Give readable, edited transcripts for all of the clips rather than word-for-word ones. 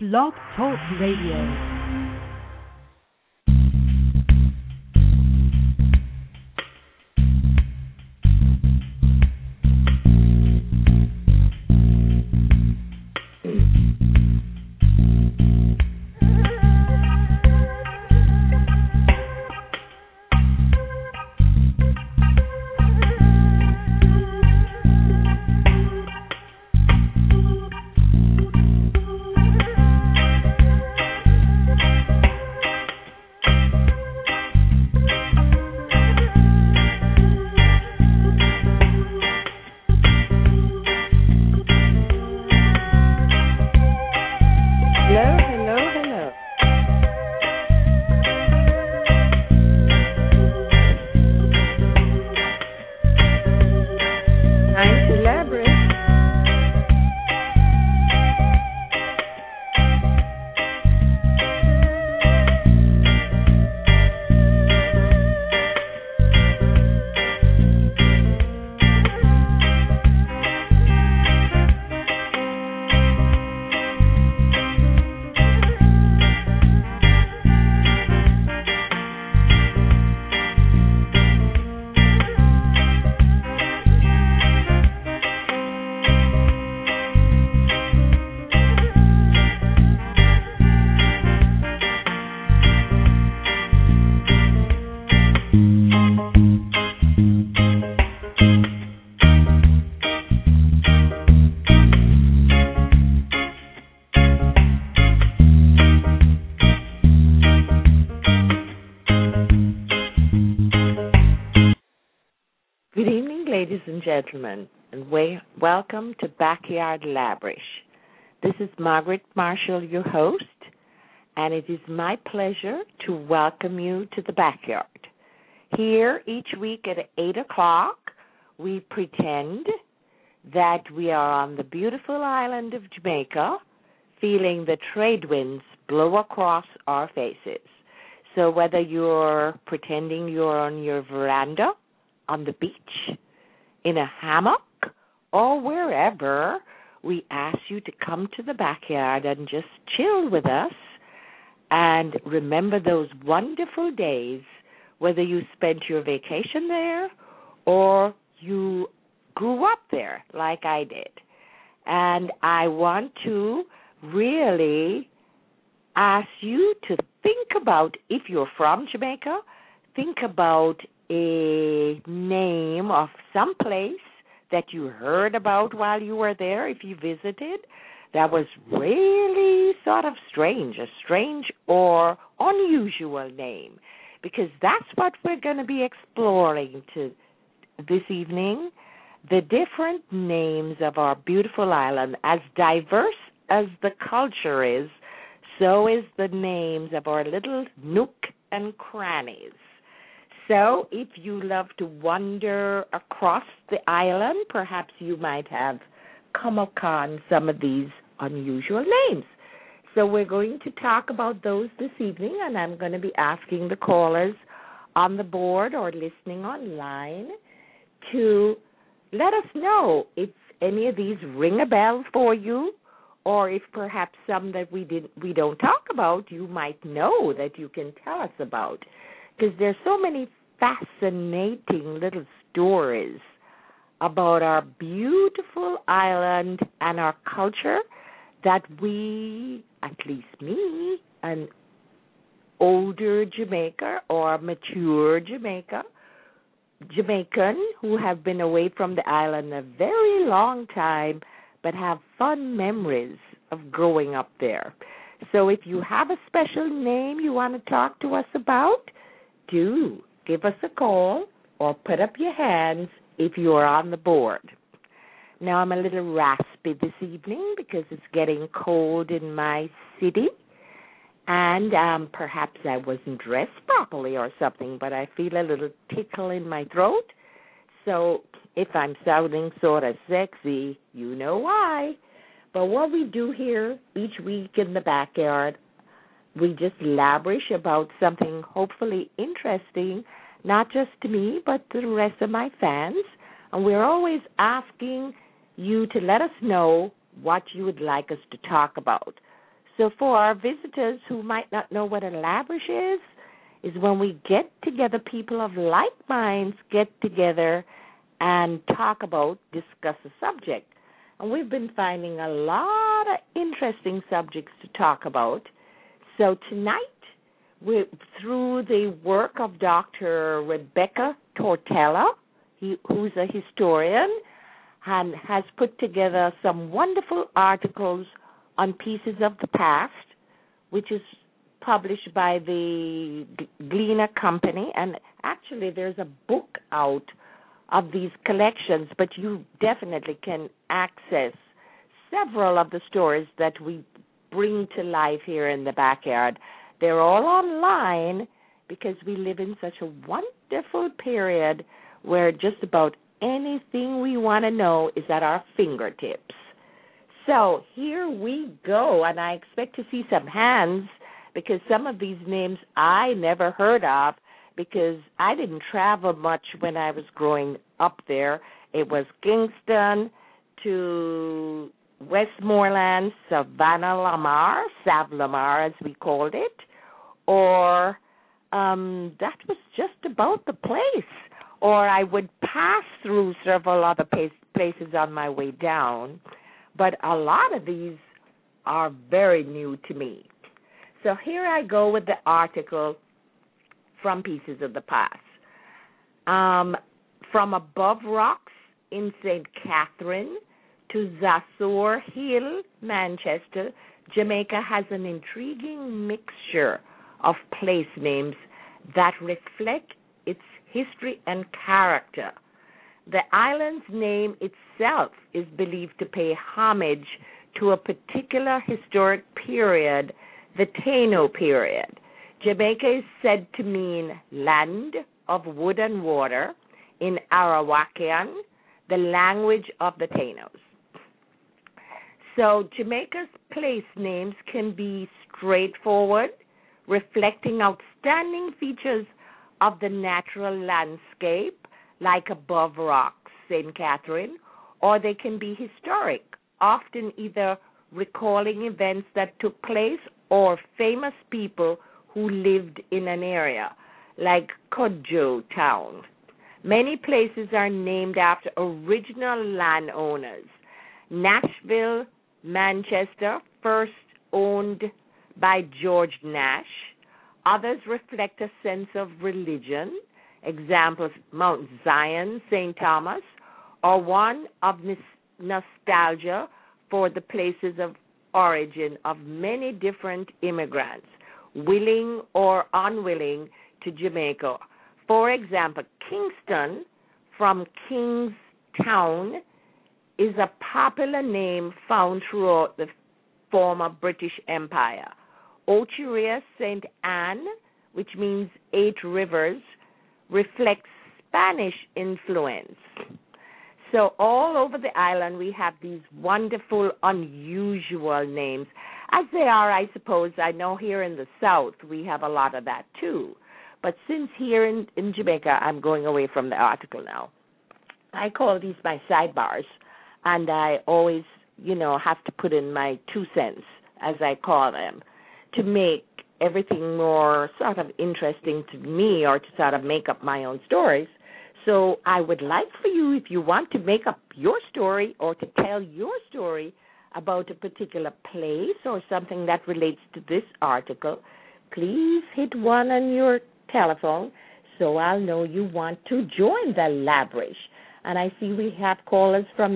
Blog Talk Radio. Ladies and gentlemen, and welcome to Backyard Labrish. This is Margaret Marshall, your host, and it is my pleasure to welcome you to the backyard. Here, each week at 8 o'clock, we pretend that we are on the beautiful island of Jamaica, feeling the trade winds blow across our faces. So whether you're pretending you're on your veranda, on the beach, in a hammock, or wherever, we ask you to come to the backyard and just chill with us and remember those wonderful days, whether you spent your vacation there or you grew up there like I did. And I want to really ask you to think about, if you're from Jamaica, think about a name of some place that you heard about while you were there, if you visited, that was really sort of strange, a strange or unusual name, because that's what we're going to be exploring this evening, the different names of our beautiful island. As diverse as the culture is, so is the names of our little nook and crannies. So if you love to wander across the island, perhaps you might have come upon some of these unusual names. So we're going to talk about those this evening, and I'm going to be asking the callers on the board or listening online to let us know if any of these ring a bell for you, or if perhaps some that we don't talk about you might know that you can tell us about. Because there's so many fascinating little stories about our beautiful island and our culture that we, at least me, an older Jamaica or mature Jamaican who have been away from the island a very long time but have fond memories of growing up there. So if you have a special name you want to talk to us about, do give us a call or put up your hands if you are on the board. Now, I'm a little raspy this evening because it's getting cold in my city, and perhaps I wasn't dressed properly or something, but I feel a little tickle in my throat. So if I'm sounding sort of sexy, you know why. But what we do here each week in the backyard, we just labrish about something hopefully interesting, not just to me, but to the rest of my fans. And we're always asking you to let us know what you would like us to talk about. So for our visitors who might not know what a labrish is when we get together, people of like minds get together and discuss a subject. And we've been finding a lot of interesting subjects to talk about. So tonight, through the work of Dr. Rebecca Tortella, who's a historian, and has put together some wonderful articles on Pieces of the Past, which is published by the Gleaner Company. And actually, there's a book out of these collections, but you definitely can access several of the stories that we bring to life here in the backyard. They're all online because we live in such a wonderful period where just about anything we want to know is at our fingertips. So here we go, and I expect to see some hands because some of these names I never heard of because I didn't travel much when I was growing up there. It was Kingston to Westmoreland, Savannah-Lamar, Sav-Lamar as we called it, or that was just about the place. Or I would pass through several other places on my way down, but a lot of these are very new to me. So here I go with the article from Pieces of the Past. From above rocks in St. Catherine to Zasor Hill, Manchester, Jamaica has an intriguing mixture of place names that reflect its history and character. The island's name itself is believed to pay homage to a particular historic period, the Taino period. Jamaica is said to mean land of wood and water in Arawakan, the language of the Tainos. So Jamaica's place names can be straightforward, reflecting outstanding features of the natural landscape, like above rocks, St. Catherine, or they can be historic, often either recalling events that took place or famous people who lived in an area, like Kodjo Town. Many places are named after original landowners. Nashville, Manchester, first owned by George Nash. Others reflect a sense of religion. Examples, Mount Zion, St. Thomas, or one of nostalgia for the places of origin of many different immigrants, willing or unwilling to Jamaica. For example, Kingston from Kingstown is a popular name found throughout the former British Empire. Ochiria St. Anne, which means 8 rivers, reflects Spanish influence. So all over the island we have these wonderful, unusual names, as they are, I suppose. I know here in the South we have a lot of that too. But since here in Jamaica, I'm going away from the article now, I call these my sidebars, and I always, have to put in my 2 cents, as I call them, to make everything more sort of interesting to me or to sort of make up my own stories. So I would like for you, if you want to make up your story or to tell your story about a particular place or something that relates to this article, please hit 1 on your telephone so I'll know you want to join the Labrish. And I see we have callers from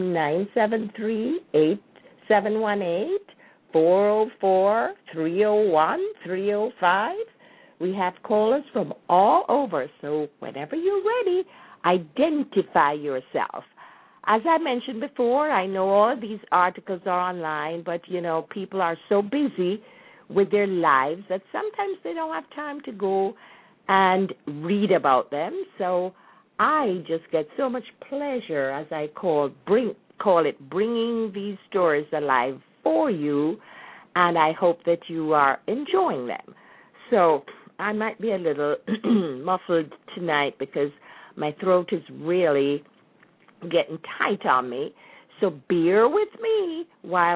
973-718-404-301-305. We have callers from all over, so whenever you're ready, identify yourself. As I mentioned before, I know all of these articles are online, but, people are so busy with their lives that sometimes they don't have time to go and read about them. So I just get so much pleasure, as I call it, bringing these stories alive for you, and I hope that you are enjoying them. So I might be a little muffled tonight because my throat is really getting tight on me. So bear with me while I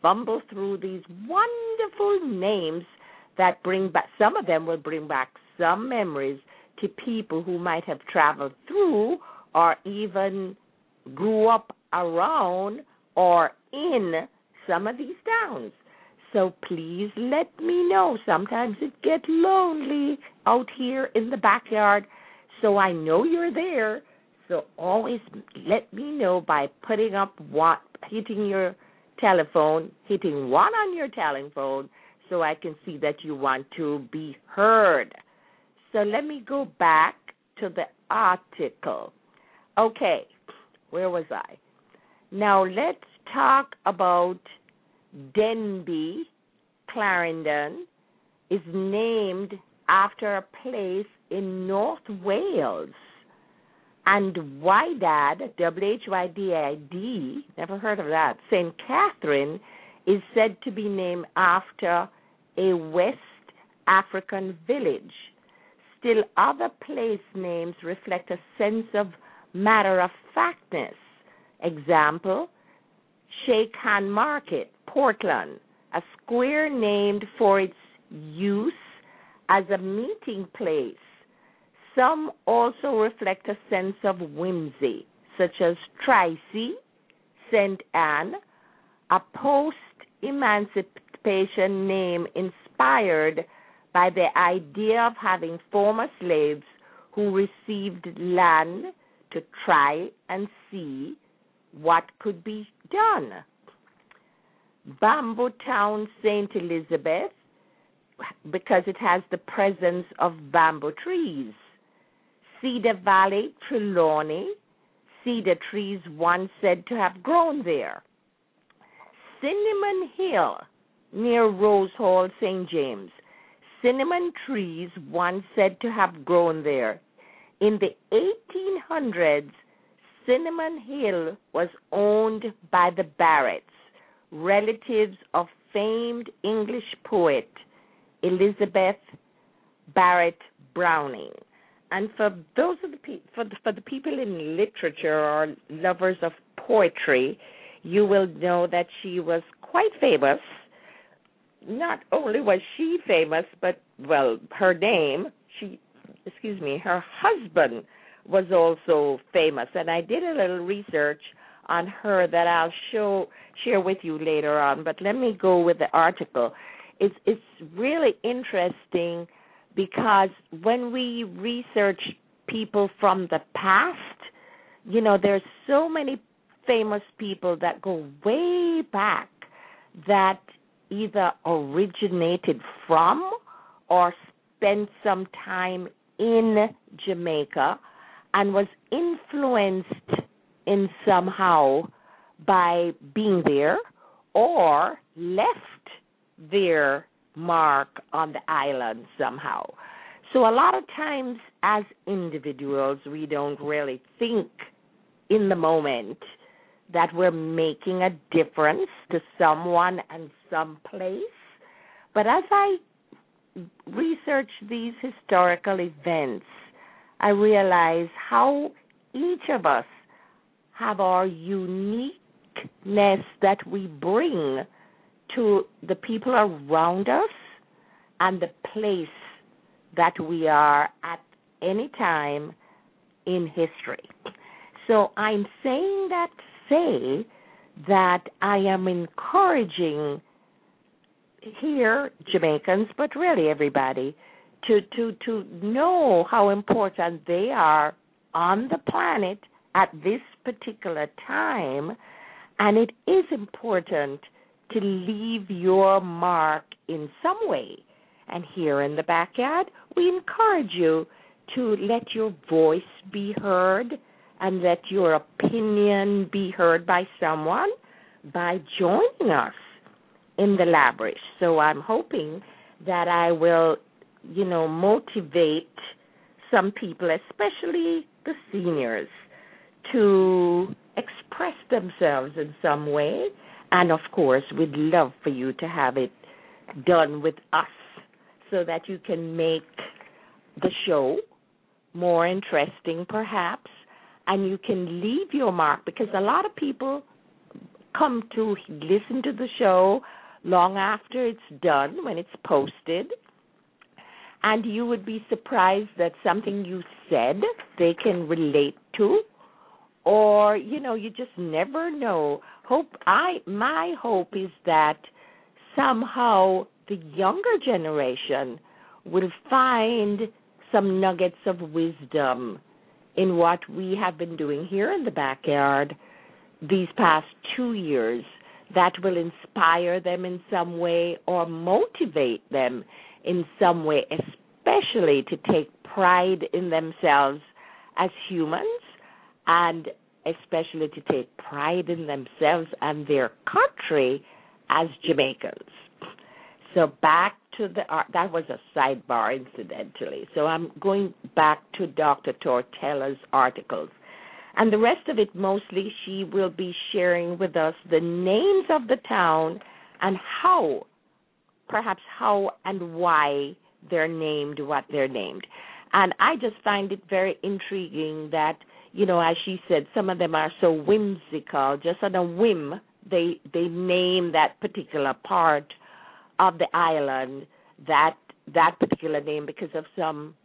fumble through these wonderful names that bring back, some of them will bring back some memories to people who might have traveled through or even grew up around or in some of these towns. So please let me know. Sometimes it gets lonely out here in the backyard, so I know you're there. So always let me know by hitting your telephone, hitting one on your telephone, so I can see that you want to be heard. So let me go back to the article. Okay, where was I? Now let's talk about Denbigh, Clarendon, is named after a place in North Wales. And Wydad, W-H-Y-D-A-D, never heard of that, St. Catherine, is said to be named after a West African village. Still, other place names reflect a sense of matter-of-factness. Example, Shake Hand Market, Portland, a square named for its use as a meeting place. Some also reflect a sense of whimsy, such as Tracy, St. Anne, a post-emancipation name inspired by the idea of having former slaves who received land to try and see what could be done. Bamboo Town, St. Elizabeth, because it has the presence of bamboo trees. Cedar Valley, Trelawney, cedar trees once said to have grown there. Cinnamon Hill, near Rose Hall, St. James, cinnamon trees once said to have grown there. In the 1800s, Cinnamon Hill was owned by the Barretts, relatives of famed English poet Elizabeth Barrett Browning. And for those of the people in literature or lovers of poetry, you will know that she was quite famous. Not only was she famous, but her husband was also famous. And I did a little research on her that I'll share with you later on. But let me go with the article. It's really interesting because when we research people from the past, there's so many famous people that go way back that either originated from or spent some time in Jamaica and was influenced in somehow by being there or left their mark on the island somehow. So a lot of times as individuals, we don't really think in the moment that we're making a difference to someone and some place. But as I research these historical events, I realize how each of us have our uniqueness that we bring to the people around us and the place that we are at any time in history. So I'm saying that to say that I am encouraging here Jamaicans, but really everybody, to know how important they are on the planet at this particular time, and it is important to leave your mark in some way. And here in the backyard, we encourage you to let your voice be heard and let your opinion be heard by someone by joining us in the Labrish. So I'm hoping that I will, motivate some people, especially the seniors, to express themselves in some way. And, of course, we'd love for you to have it done with us so that you can make the show more interesting, perhaps, and you can leave your mark, because a lot of people come to listen to the show long after it's done, when it's posted, and you would be surprised that something you said they can relate to, or, you just never know. My hope is that somehow the younger generation will find some nuggets of wisdom in what we have been doing here in the backyard these past 2 years that will inspire them in some way or motivate them in some way, especially to take pride in themselves as humans, and especially to take pride in themselves and their country as Jamaicans. So back to that was a sidebar, incidentally. So I'm going back to Dr. Tortella's articles. And the rest of it, mostly, she will be sharing with us the names of the town and perhaps how and why they're named what they're named. And I just find it very intriguing that, as she said, some of them are so whimsical. Just on a whim, they name that particular part of the island that particular name because of some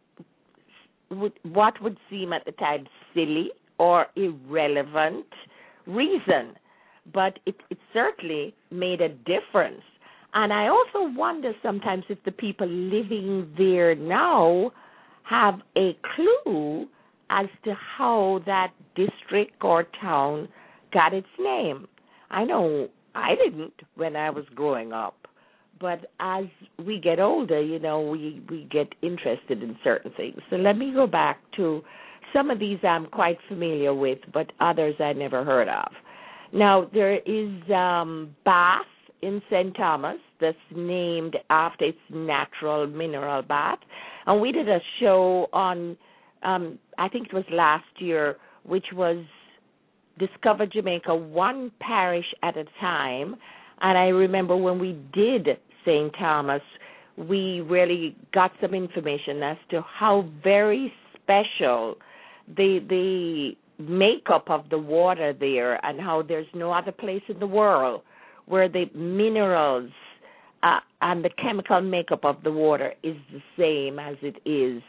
what would seem at the time silly or irrelevant reason, but it certainly made a difference. And I also wonder sometimes if the people living there now have a clue as to how that district or town got its name. I know I didn't when I was growing up, but as we get older, we get interested in certain things. So let me go back to some of these I'm quite familiar with, but others I never heard of. Now, there is Bath in St. Thomas that's named after its natural mineral bath. And we did a show on, I think it was last year, which was Discover Jamaica one parish at a time. And I remember when we did St. Thomas, we really got some information as to how very special the makeup of the water there, and how there's no other place in the world where the minerals and the chemical makeup of the water is the same as it is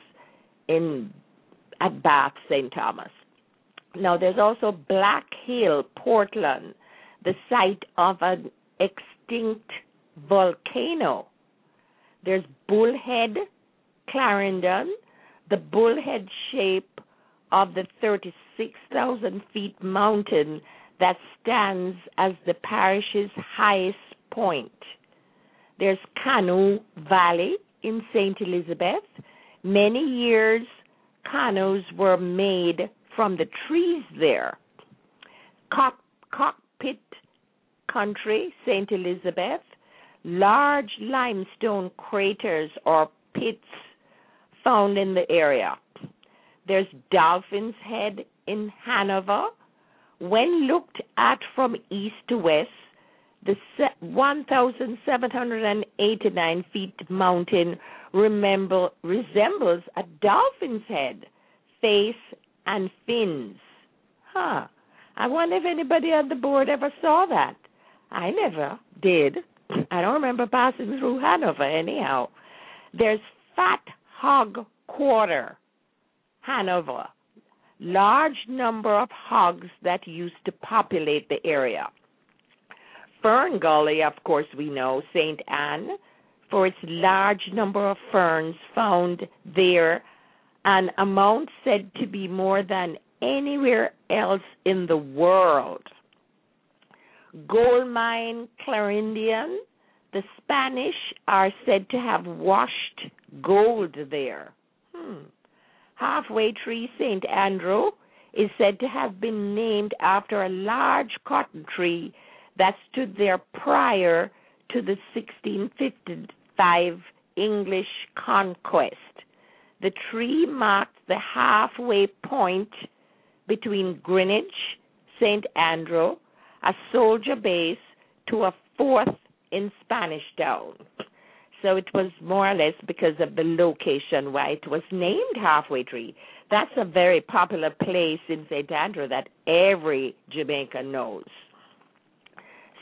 at Bath, St. Thomas. Now, there's also Black Hill, Portland, the site of an extinct volcano. There's Bullhead, Clarendon, the bullhead shape of the 36,000 feet mountain that stands as the parish's highest point. There's Canoe Valley in St. Elizabeth. Many years, canoes were made from the trees there. Cockpit Country, St. Elizabeth, large limestone craters or pits found in the area. There's Dolphin's Head in Hanover. When looked at from east to west, the 1,789 feet mountain resembles a dolphin's head, face, and fins. I wonder if anybody on the board ever saw that. I never did. I don't remember passing through Hanover anyhow. There's Fat Hog Quarter, Hanover. Large number of hogs that used to populate the area. Fern Gully, of course, we know, St. Anne, for its large number of ferns found there, an amount said to be more than anywhere else in the world. Gold mine Clarendon, the Spanish are said to have washed gold there. Halfway Tree, St. Andrew, is said to have been named after a large cotton tree that stood there prior to the 1655 English conquest. The tree marked the halfway point between Greenwich, St. Andrew, a soldier base, to a fort in Spanish Town. So it was more or less because of the location why it was named Halfway Tree. That's a very popular place in St. Andrew that every Jamaican knows.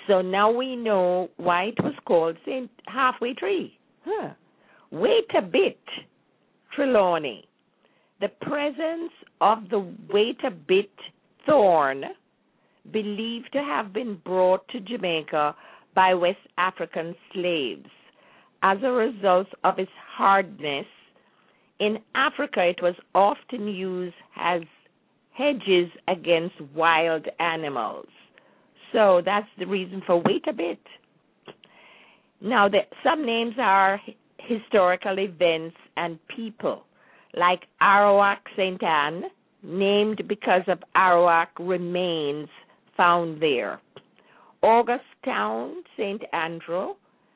So now we know why it was called St. Halfway Tree. Wait a bit, Trelawney. The presence of the wait a bit thorn, believed to have been brought to Jamaica by West African slaves as a result of its hardness. In Africa, it was often used as hedges against wild animals. So that's the reason for wait a bit. Now, some names are historical events and people, like Arawak St. Anne, named because of Arawak remains found there. Augustown St. Andrew,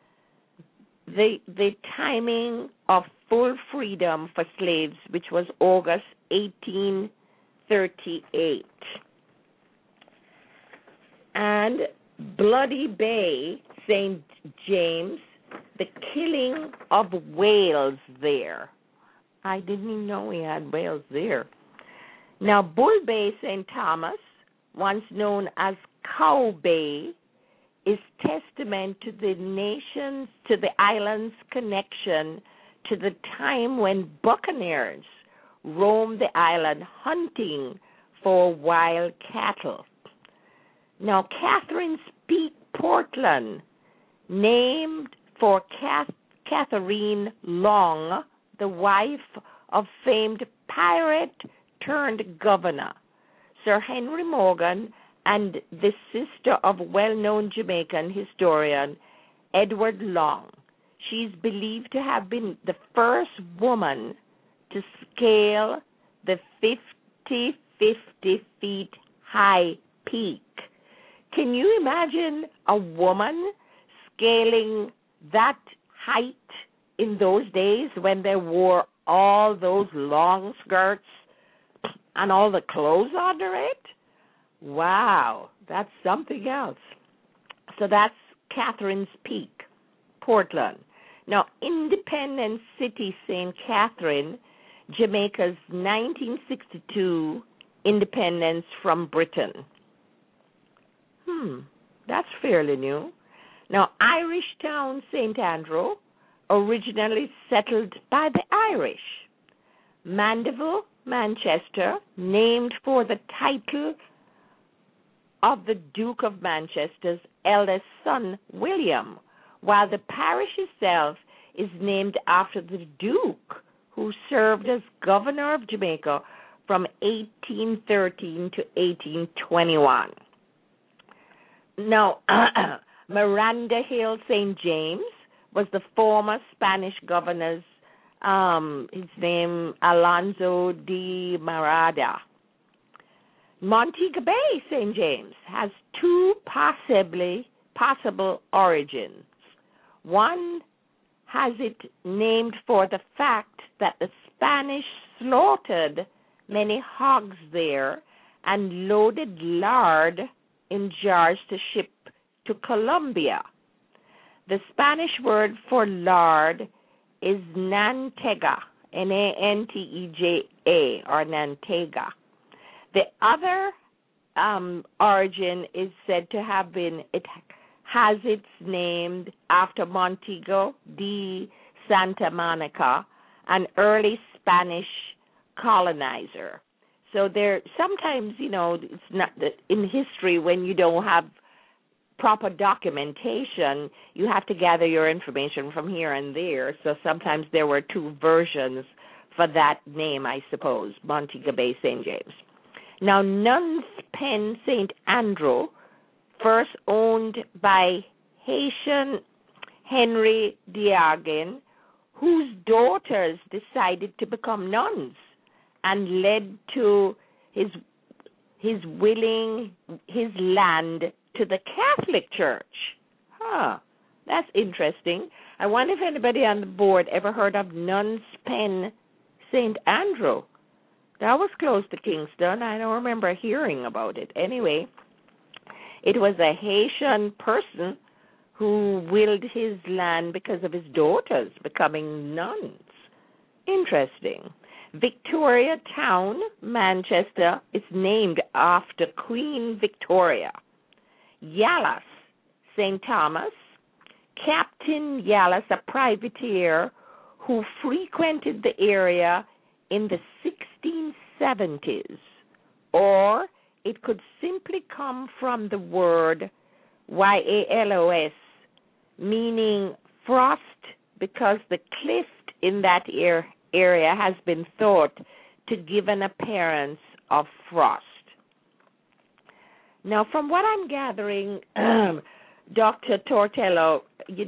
the timing of full freedom for slaves, which was August 1838. And Bloody Bay St. James, the killing of whales there. I didn't even know we had whales there. Now, Bull Bay St. Thomas, once known as Cow Bay, is testament to the island's connection to the time when buccaneers roamed the island hunting for wild cattle. Now, Catherine's Peak, Portland, named for Catherine Long, the wife of famed pirate-turned-governor Sir Henry Morgan, and the sister of well-known Jamaican historian Edward Long. She's believed to have been the first woman to scale the 50 feet high peak. Can you imagine a woman scaling that height in those days when they wore all those long skirts and all the clothes under it? Wow, that's something else. So that's Catherine's Peak, Portland. Now, Independence City, St. Catherine, Jamaica's 1962 independence from Britain. That's fairly new. Now, Irish Town, St. Andrew, originally settled by the Irish. Mandeville, Manchester, named for the title of the Duke of Manchester's eldest son, William, while the parish itself is named after the Duke, who served as governor of Jamaica from 1813 to 1821. Now, Miranda Hill, St. James, was the former Spanish governor's, his name, Alonso de Miranda. Montego Bay, St. James, has two possible origins. One has it named for the fact that the Spanish slaughtered many hogs there and loaded lard in jars to ship to Colombia. The Spanish word for lard is nantega, N-A-N-T-E-J-A, or nantega. The other origin is said to have been, it has its name after Montego de Santa Monica, an early Spanish colonizer. So there, sometimes, it's not in history when you don't have proper documentation, you have to gather your information from here and there. So sometimes there were two versions for that name, I suppose, Montego Bay St. James. Now, Nuns Pen St. Andrew, first owned by Haitian Henry Diagen, whose daughters decided to become nuns and led to his willing his land to the Catholic Church. That's interesting. I wonder if anybody on the board ever heard of Nuns Pen St. Andrew. That was close to Kingston. I don't remember hearing about it. Anyway, it was a Haitian person who willed his land because of his daughters becoming nuns. Interesting. Victoria Town, Manchester, is named after Queen Victoria. Yalas, St. Thomas, Captain Yalas, a privateer who frequented the area in the 1670s, or it could simply come from the word Yalos, meaning frost, because the cliff in that area has been thought to give an appearance of frost. Now, from what I'm gathering, Dr. Tortello,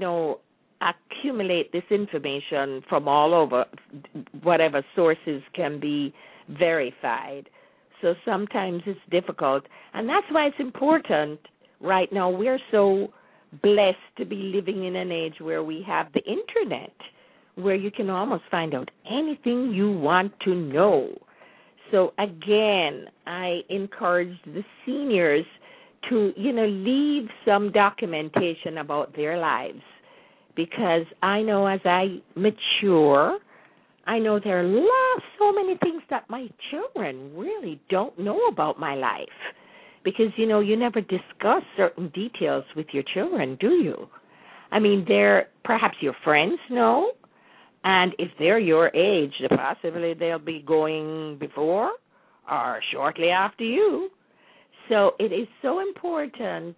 accumulate this information from all over, whatever sources can be verified. So sometimes it's difficult, and that's why it's important right now. We're so blessed to be living in an age where we have the internet, where you can almost find out anything you want to know. So again, I encourage the seniors to, leave some documentation about their lives, because I know as I mature, I know there are so many things that my children really don't know about my life, because, you never discuss certain details with your children, do you? I mean, perhaps your friends know, and if they're your age, possibly they'll be going before or shortly after you. So it is so important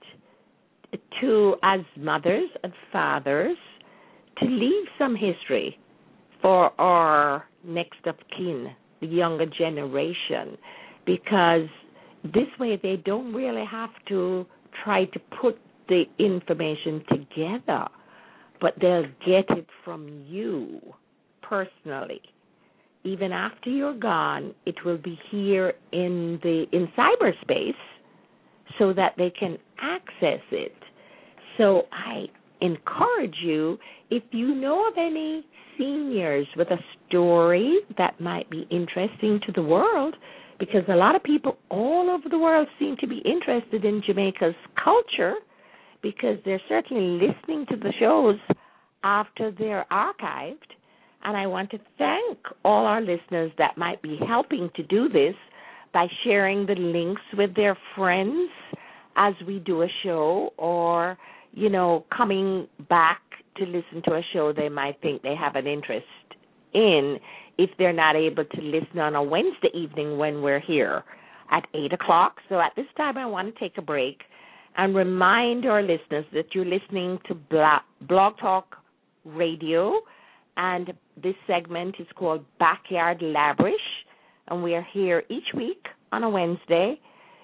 to, as mothers and fathers, to leave some history for our next of kin, the younger generation, because this way they don't really have to try to put the information together, but they'll get it from you personally. Even after you're gone, it will be here in cyberspace so that they can access it. So I encourage you, if you know of any seniors with a story that might be interesting to the world, because a lot of people all over the world seem to be interested in Jamaica's culture, because they're certainly listening to the shows after they're archived. And I want to thank all our listeners that might be helping to do this by sharing the links with their friends as we do a show, or, coming back to listen to a show they might think they have an interest in if they're not able to listen on a Wednesday evening when we're here at 8 o'clock. So at this time, I want to take a break and remind our listeners that you're listening to Blog Talk Radio, and this segment is called Backyard Labrish, and we are here each week on a Wednesday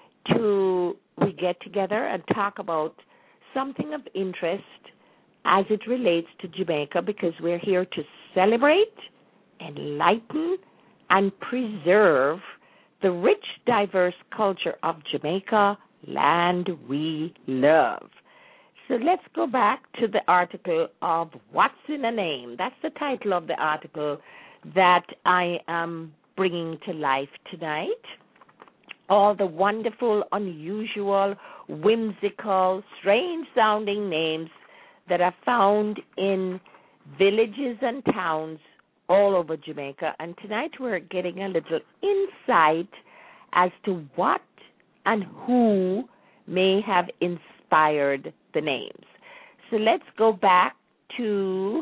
we get together and talk about something of interest as it relates to Jamaica, because we're here to celebrate, enlighten, and preserve the rich, diverse culture of Jamaica, land we love. So let's go back to the article of What's in a Name. That's the title of the article that I am bringing to life tonight. All the wonderful, unusual, whimsical, strange-sounding names that are found in villages and towns all over Jamaica. And tonight we're getting a little insight as to what and who may have inspired the names. So let's go back to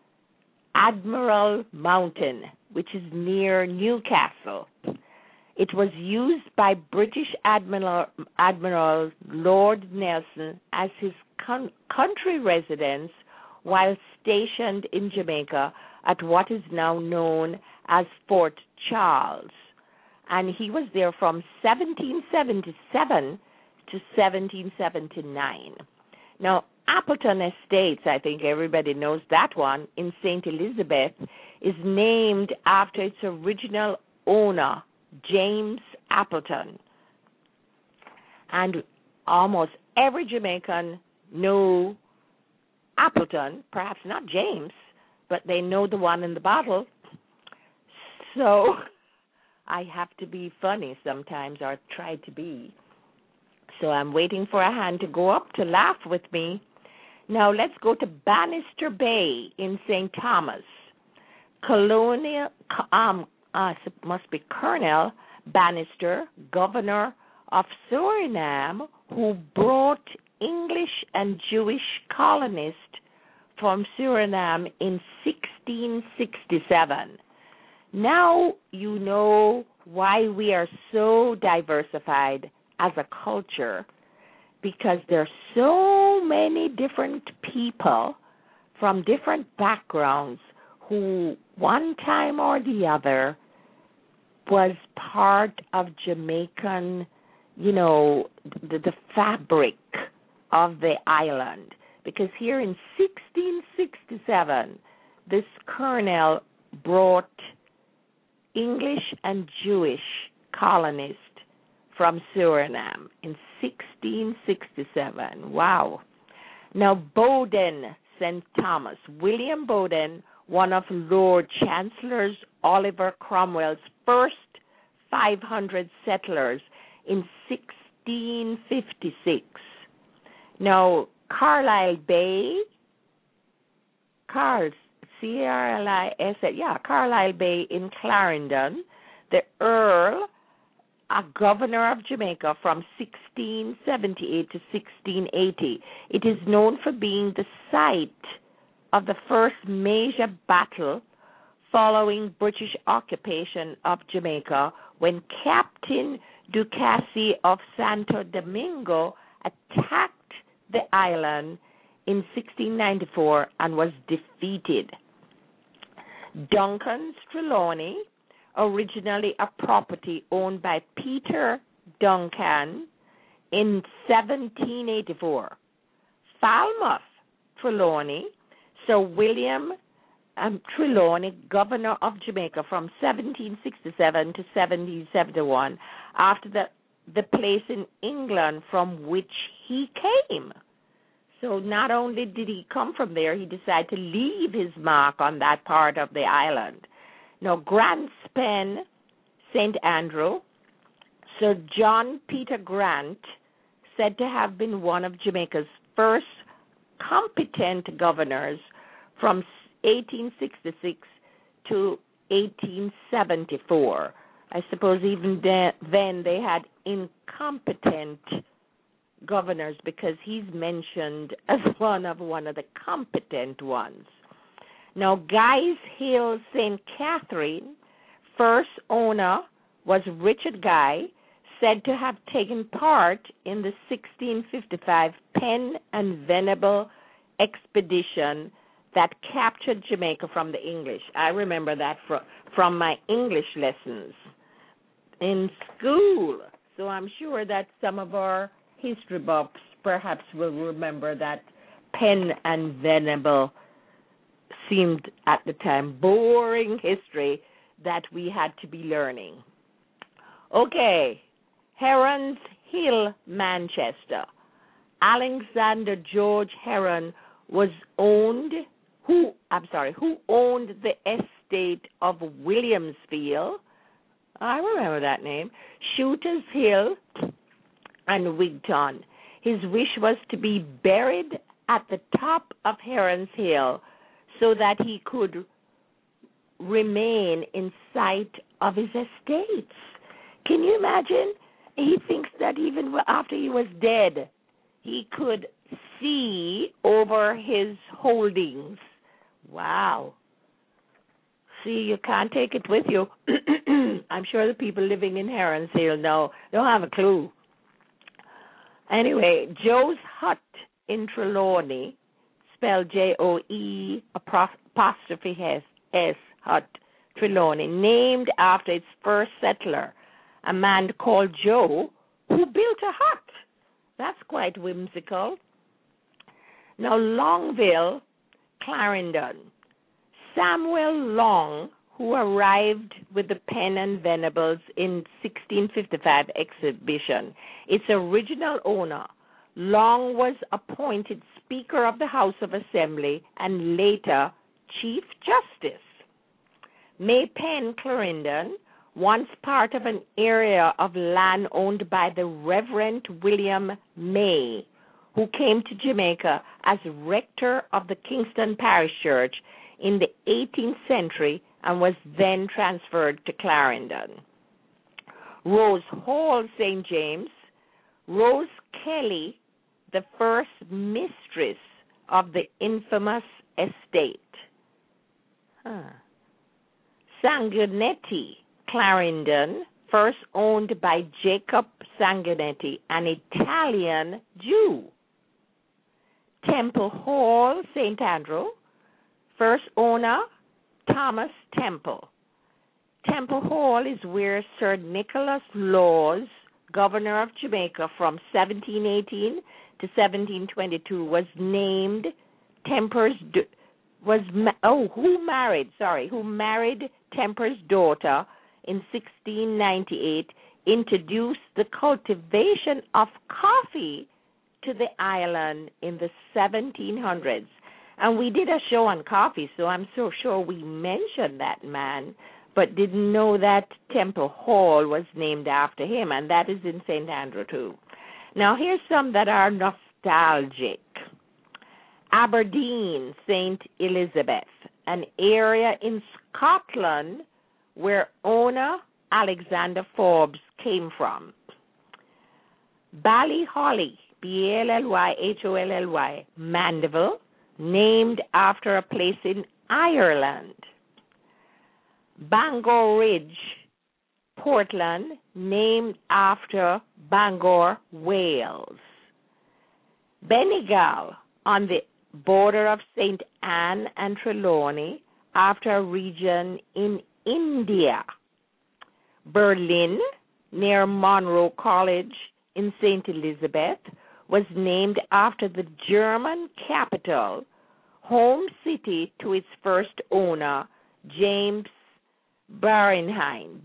Admiral Mountain, which is near Newcastle. It was used by British Admiral Lord Nelson as his country residence while stationed in Jamaica at what is now known as Fort Charles. And he was there from 1777 to 1779. Now, Appleton Estates, I think everybody knows that one, in St. Elizabeth, is named after its original owner, James Appleton. And almost every Jamaican know Appleton, perhaps not James, but they know the one in the bottle. So I have to be funny sometimes, or try to be. So I'm waiting for a hand to go up to laugh with me. Now let's go to Bannister Bay in St. Thomas. Must be Colonel Bannister, governor of Suriname, who brought English and Jewish colonist from Suriname in 1667. Now you know why we are so diversified as a culture, because there are so many different people from different backgrounds who one time or the other was part of Jamaican, the fabric of the island. Because here in 1667, this colonel brought English and Jewish colonists from Suriname in 1667. Wow. Now, Bowden St. Thomas, William Bowden, one of Lord Chancellor Oliver Cromwell's first 500 settlers in 1656. Now, Carlisle Bay, Carlisle Bay in Clarendon, the Earl, a governor of Jamaica from 1678 to 1680. It is known for being the site of the first major battle following British occupation of Jamaica, when Captain Ducasse of Santo Domingo attacked the island in 1694 and was defeated. Duncan's Trelawney, originally a property owned by Peter Duncan in 1784. Falmouth Trelawney, Sir William Trelawney, governor of Jamaica from 1767 to 1771, after the place in England from which he came. So not only did he come from there, he decided to leave his mark on that part of the island. Now, Grant's Pen, St. Andrew, Sir John Peter Grant, said to have been one of Jamaica's first competent governors from 1866 to 1874. I suppose even then they had incompetent governors, because he's mentioned as one of the competent ones. Now, Guy's Hill, St. Catherine, first owner was Richard Guy, said to have taken part in the 1655 Penn and Venable expedition that captured Jamaica from the English. I remember that from my English lessons in school. So I'm sure that some of our history buffs perhaps will remember that Penn and Venable seemed at the time boring history that we had to be learning. Okay, Heron's Hill, Manchester. Alexander George Heron who owned the estate of Williamsfield. I remember that name. Shooters Hill and Wigton. His wish was to be buried at the top of Heron's Hill so that he could remain in sight of his estates. Can you imagine? He thinks that even after he was dead, he could see over his holdings. Wow. See, you can't take it with you. I'm sure the people living in Heron's Hill don't have a clue. Anyway, Joe's Hut in Trelawney, spelled Joe apostrophe S, Hut, Trelawney, named after its first settler, a man called Joe, who built a hut. That's quite whimsical. Now, Longville, Clarendon. Samuel Long, who arrived with the Penn and Venables in 1655 exhibition, its original owner. Long was appointed Speaker of the House of Assembly and later Chief Justice. May Penn, Clarendon, once part of an area of land owned by the Reverend William May, who came to Jamaica as rector of the Kingston Parish Church in the 18th century and was then transferred to Clarendon. Rose Hall, St. James. Rose Kelly, the first mistress of the infamous estate. Sanguinetti, Clarendon, first owned by Jacob Sanguinetti, an Italian Jew. Temple Hall, St. Andrew, first owner, Thomas Temple. Temple Hall is where Sir Nicholas Laws, governor of Jamaica from 1718 to 1722, was named who married Temper's daughter in 1698, introduced the cultivation of coffee to the island in the 1700s. And we did a show on coffee, so I'm so sure we mentioned that man, but didn't know that Temple Hall was named after him, and that is in St. Andrew too. Now here's some that are nostalgic. Aberdeen, St. Elizabeth, an area in Scotland where owner Alexander Forbes came from. Ballyholly, Balllyholly, Mandeville, named after a place in Ireland. Bangor Ridge, Portland, named after Bangor, Wales. Bengal, on the border of St. Anne and Trelawney, after a region in India. Berlin, near Monroe College in St. Elizabeth, was named after the German capital, home city to its first owner, James Blenheim,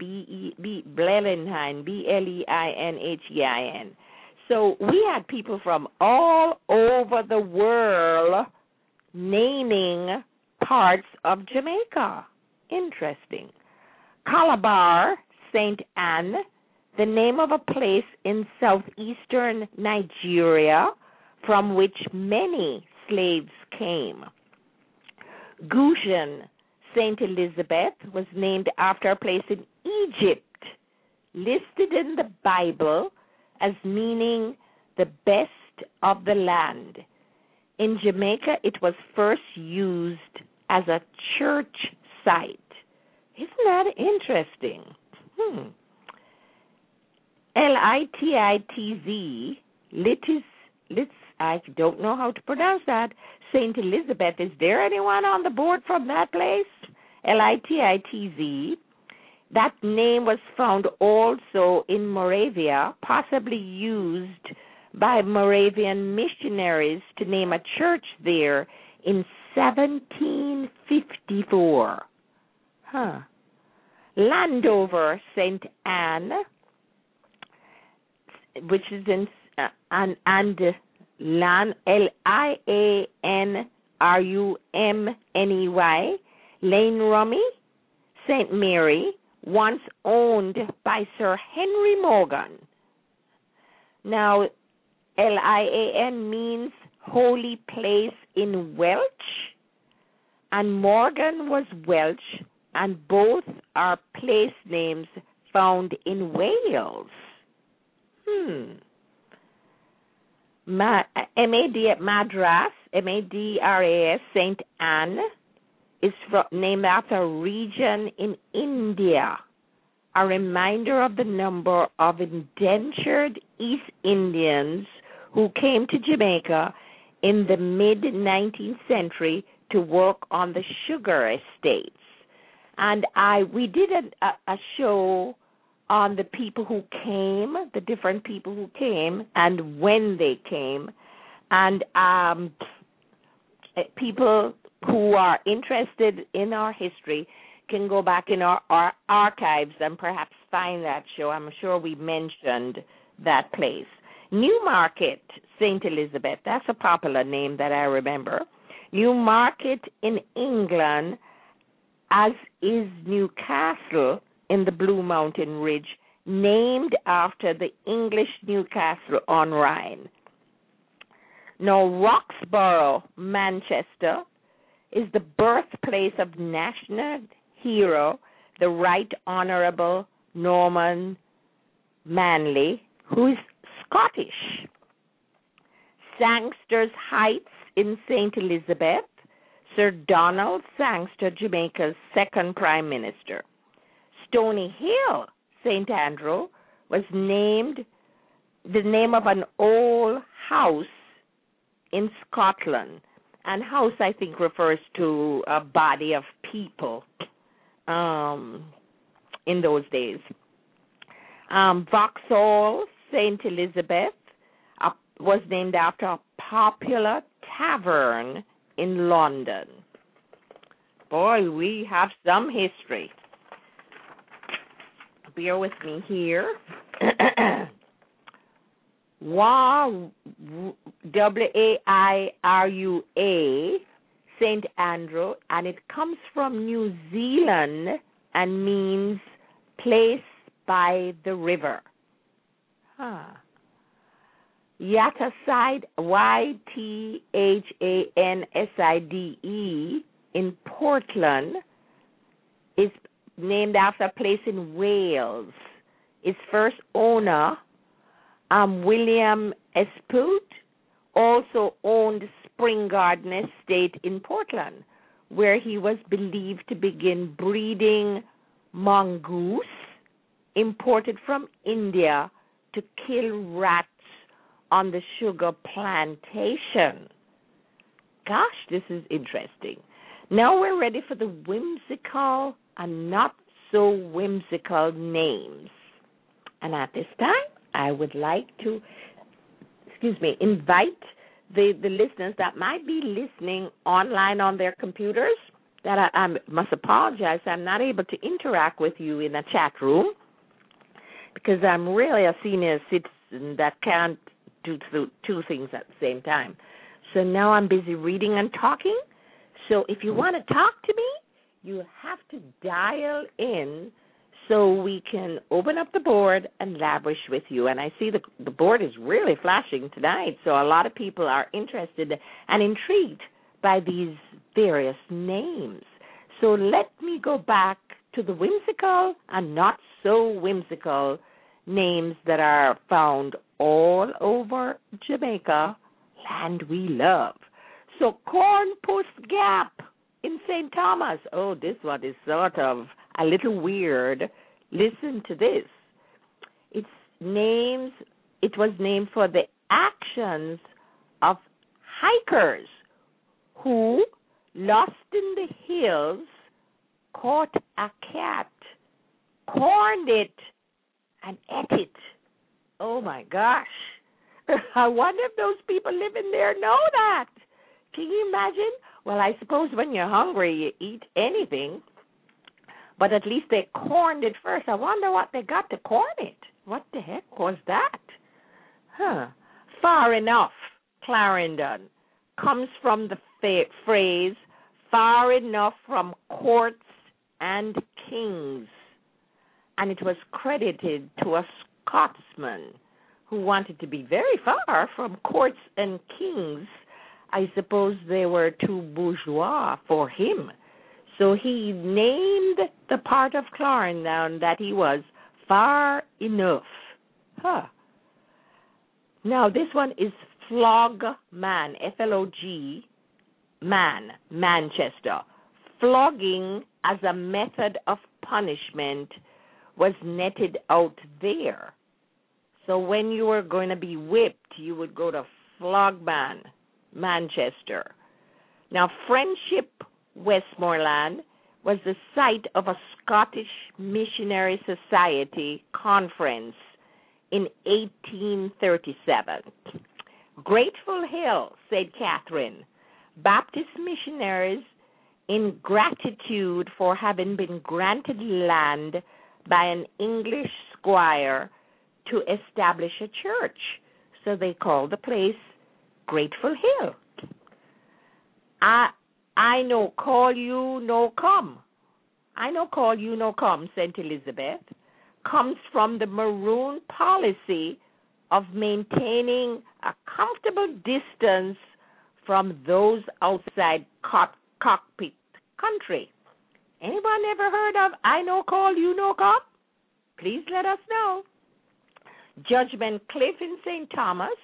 Blenheim. So we had people from all over the world naming parts of Jamaica. Interesting. Calabar, St. Anne, the name of a place in southeastern Nigeria from which many slaves came. Gushan, St. Elizabeth, was named after a place in Egypt, listed in the Bible as meaning the best of the land. In Jamaica, it was first used as a church site. Isn't that interesting? Lititz, I don't know how to pronounce that. St. Elizabeth, is there anyone on the board from that place? Lititz. That name was found also in Moravia, possibly used by Moravian missionaries to name a church there in 1754. Landover, St. Anne, which is in Lianrumney, Lane Rummy, St. Mary, once owned by Sir Henry Morgan. Now, Lian means holy place in Welsh, and Morgan was Welsh, and both are place names found in Wales. Madras, St. Anne, is named after a region in India, a reminder of the number of indentured East Indians who came to Jamaica in the mid-19th century to work on the sugar estates. And we did a show on the people who came, the different people who came, and when they came. And people who are interested in our history can go back in our archives and perhaps find that show. I'm sure we mentioned that place. Newmarket, St. Elizabeth, that's a popular name that I remember. Newmarket in England, as is Newcastle in the Blue Mountain Ridge, named after the English Newcastle on Rhine. Now, Roxborough, Manchester, is the birthplace of national hero, the Right Honourable Norman Manley, who is Scottish. Sangster's Heights in St. Elizabeth, Sir Donald Sangster, Jamaica's second Prime Minister. Stony Hill, St. Andrew, was named the name of an old house in Scotland. And house, I think, refers to a body of people in those days. Vauxhall, St. Elizabeth, was named after a popular tavern in London. Boy, we have some history. Bear with me here. W-A-I-R-U-A, St. Andrew, and it comes from New Zealand and means place by the river. Yataside, Y-T-H-A-N-S-I-D-E, in Portland, is named after a place in Wales. Its first owner, William Espute, also owned Spring Garden Estate in Portland, where he was believed to begin breeding mongoose imported from India to kill rats on the sugar plantation. Gosh, this is interesting. Now we're ready for the whimsical and not so whimsical names. And at this time, I would like to, invite the listeners that might be listening online on their computers, that I must apologize, I'm not able to interact with you in a chat room because I'm really a senior citizen that can't do two things at the same time. So now I'm busy reading and talking. So if you want to talk to me, you have to dial in so we can open up the board and labrish with you. And I see the board is really flashing tonight, so a lot of people are interested and intrigued by these various names. So let me go back to the whimsical and not so whimsical names that are found all over Jamaica, land we love. So Cornpuss Gap in St. Thomas. Oh, this one is sort of a little weird. Listen to this. It was named for the actions of hikers who, lost in the hills, caught a cat, corned it, and ate it. Oh, my gosh. I wonder if those people living there know that. Can you imagine? Well, I suppose when you're hungry, you eat anything. But at least they corned it first. I wonder what they got to corn it. What the heck was that? Far enough, Clarendon, comes from the phrase, far enough from courts and kings. And it was credited to a Scotsman who wanted to be very far from courts and kings. I suppose they were too bourgeois for him. So he named the part of Clarendon that he was far enough. Now, this one is Flogman, F-L-O-G, man, Manchester. Flogging as a method of punishment was netted out there. So when you were going to be whipped, you would go to Flogman, Manchester. Now, Friendship, Westmoreland, was the site of a Scottish Missionary Society conference in 1837. Grateful Hill, St. Catherine, Baptist missionaries, in gratitude for having been granted land by an English squire to establish a church. So they called the place Grateful Hill. I no call you no come. I no call you no come, St. Elizabeth, comes from the Maroon policy of maintaining a comfortable distance from those outside cockpit country. Anyone ever heard of I no call you no come? Please let us know. Judgment Cliff in St. Thomas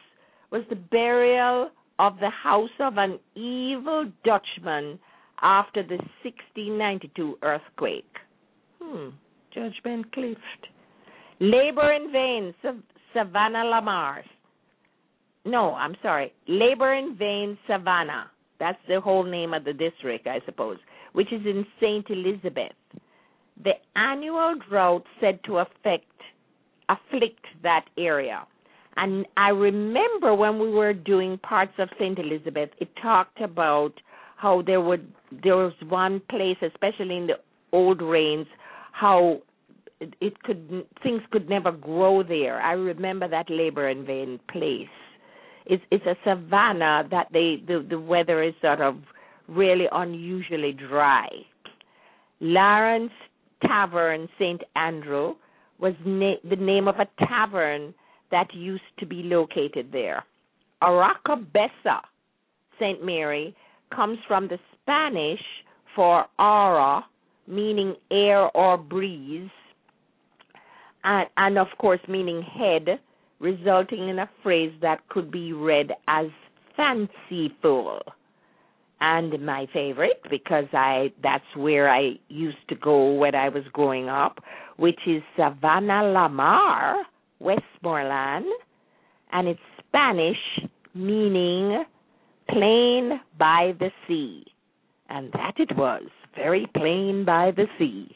was the burial of the house of an evil Dutchman after the 1692 earthquake. Judge Ben Clift. Labor in Vain, Savannah Lamar. No, I'm sorry. Labor in Vain, Savannah. That's the whole name of the district, I suppose, which is in St. Elizabeth. The annual drought said to afflict that area. And I remember when we were doing parts of St. Elizabeth, it talked about how there was one place, especially in the old rains, how things could never grow there. I remember that labor in vain place. It's a savanna that the weather is sort of really unusually dry. Lawrence Tavern, St. Andrew, was the name of a tavern that used to be located there. Aracabesa, St. Mary, comes from the Spanish for aura, meaning air or breeze, and of course meaning head, resulting in a phrase that could be read as fanciful. And my favorite, because that's where I used to go when I was growing up, which is Savannah Lamar, Westmoreland, and it's Spanish, meaning plain by the sea. And that it was, very plain by the sea.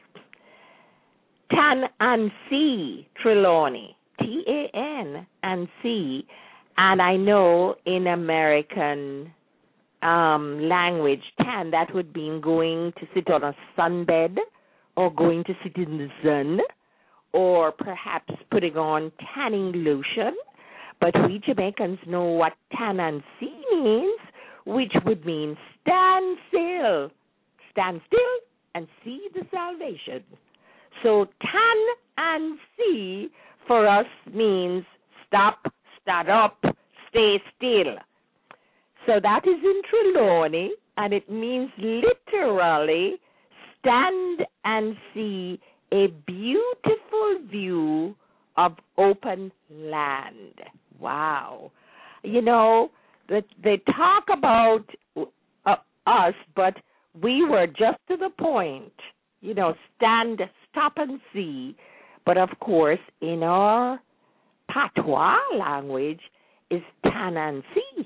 Tan-and-See, Trelawney, T-A-N and C, and I know in American language, tan, that would mean going to sit on a sunbed or going to sit in the sun or perhaps putting on tanning lotion. But we Jamaicans know what tan-and-See means, which would mean stand still and see the salvation. So tan-and-See for us means stop, stand up, stay still. So that is in Trelawney, and it means literally stand and see a beautiful view of open land. Wow. You know, they talk about us, but we were just to the point, you know, stand, stop and see. But of course, in our patois language is tan-and-See.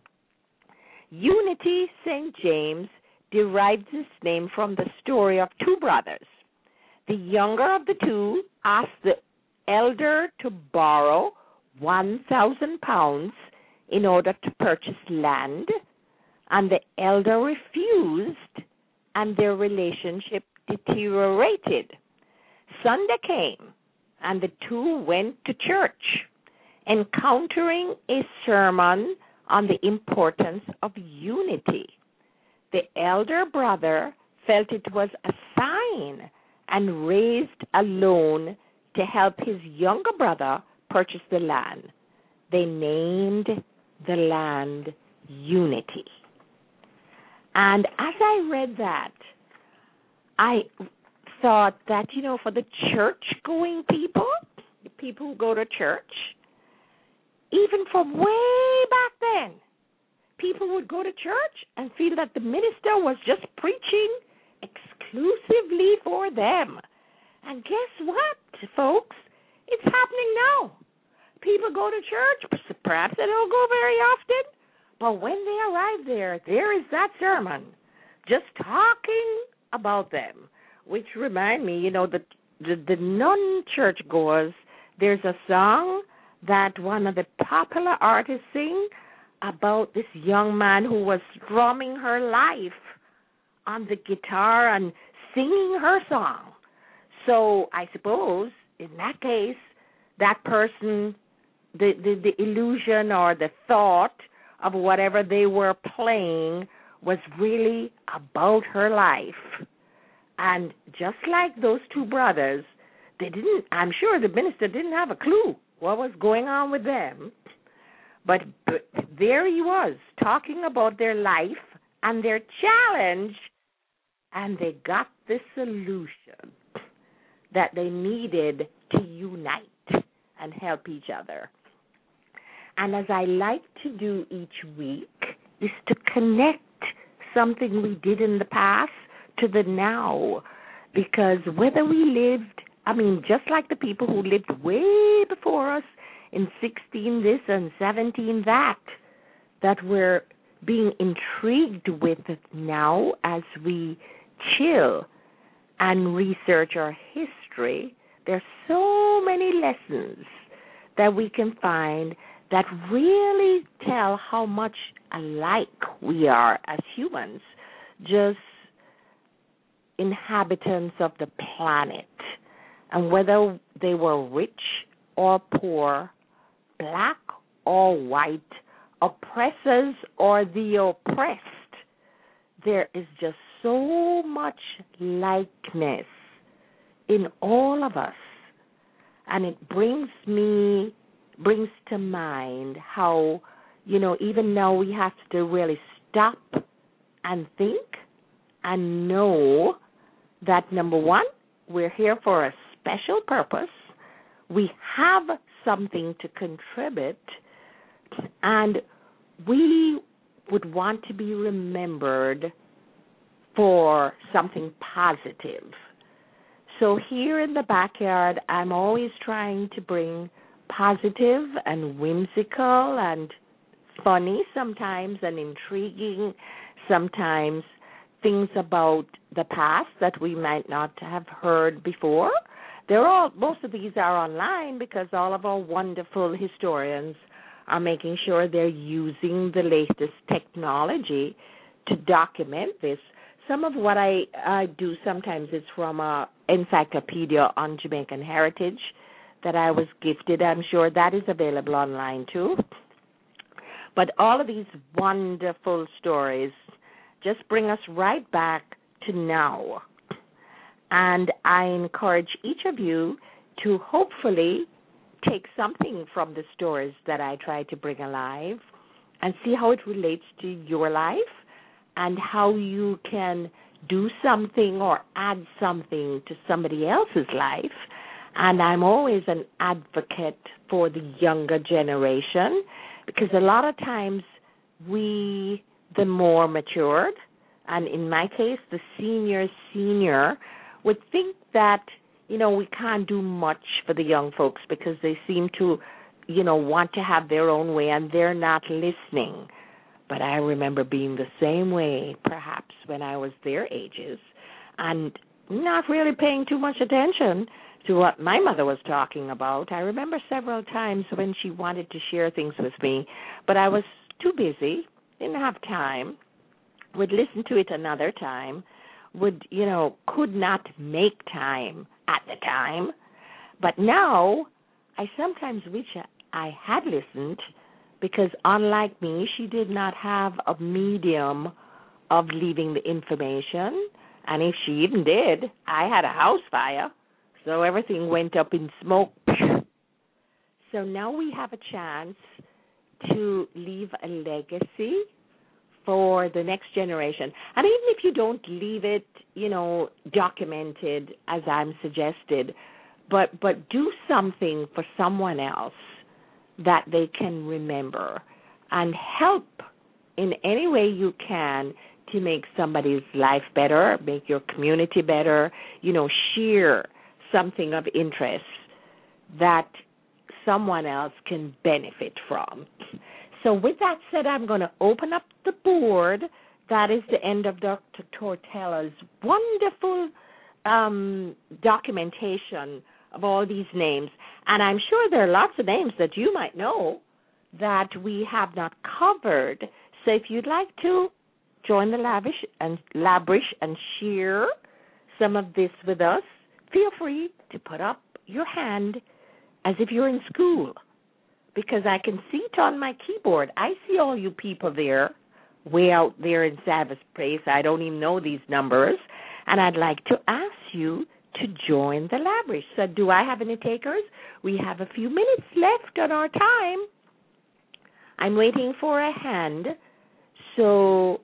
Unity St. James derives its name from the story of two brothers. The younger of the two asked the elder to borrow 1,000 pounds in order to purchase land, and the elder refused, and their relationship deteriorated. Sunday came, and the two went to church, encountering a sermon on the importance of unity. The elder brother felt it was a sign and raised a loan to help his younger brother purchase the land. They named the land Unity. And as I read that, I thought that, you know, for the church-going people, the people who go to church, even from way back then, people would go to church and feel that the minister was just preaching exclusively for them. And guess what, folks? It's happening now. People go to church, perhaps they don't go very often, but when they arrive there is that sermon just talking about them, which remind me, you know, the non-churchgoers, there's a song that one of the popular artists sing about this young man who was strumming her life on the guitar and singing her song. So I suppose in that case, that person, the illusion or the thought of whatever they were playing was really about her life. And just like those two brothers, I'm sure the minister didn't have a clue what was going on with them. But there he was, talking about their life and their challenge, and they got the solution that they needed to unite and help each other. And as I like to do each week, is to connect something we did in the past to the now. Because whether we lived, just like the people who lived way before us in 16 this and 17 that we're being intrigued with it now as we chill and research our history, there's so many lessons that we can find that really tell how much alike we are as humans, just inhabitants of the planet. And whether they were rich or poor, black or white, oppressors or the oppressed, there is just so much likeness in all of us. And it brings to mind how, even now we have to really stop and think and know that, number one, we're here for a special purpose. We have something to contribute, and we would want to be remembered for something positive. So here in the backyard, I'm always trying to bring positive and whimsical and funny sometimes and intriguing sometimes things about the past that we might not have heard before. Most of these are online because all of our wonderful historians are making sure they're using the latest technology to document this. Some of what I do sometimes is from an encyclopedia on Jamaican heritage that I was gifted. I'm sure that is available online too. But all of these wonderful stories just bring us right back to now. And I encourage each of you to hopefully take something from the stories that I try to bring alive and see how it relates to your life and how you can do something or add something to somebody else's life. And I'm always an advocate for the younger generation because a lot of times we, the more matured, and in my case, the senior, would think that, we can't do much for the young folks because they seem to, want to have their own way and they're not listening. But I remember being the same way, perhaps, when I was their ages and not really paying too much attention to what my mother was talking about. I remember several times when she wanted to share things with me, but I was too busy, didn't have time, would listen to it another time, could not make time at the time. But now I sometimes wish I had listened because unlike me, she did not have a medium of leaving the information. And if she even did, I had a house fire. So everything went up in smoke. So now we have a chance to leave a legacy for the next generation. And even if you don't leave it, documented as I'm suggested, but do something for someone else that they can remember and help in any way you can to make somebody's life better, make your community better, share something of interest that someone else can benefit from. So with that said, I'm going to open up the board. That is the end of Dr. Tortella's wonderful documentation of all these names. And I'm sure there are lots of names that you might know that we have not covered. So if you'd like to join the Labrish and share some of this with us, feel free to put up your hand as if you're in school, because I can see it on my keyboard. I see all you people there, way out there in Savage Place. I don't even know these numbers. And I'd like to ask you to join the Labrish. So do I have any takers? We have a few minutes left on our time. I'm waiting for a hand. So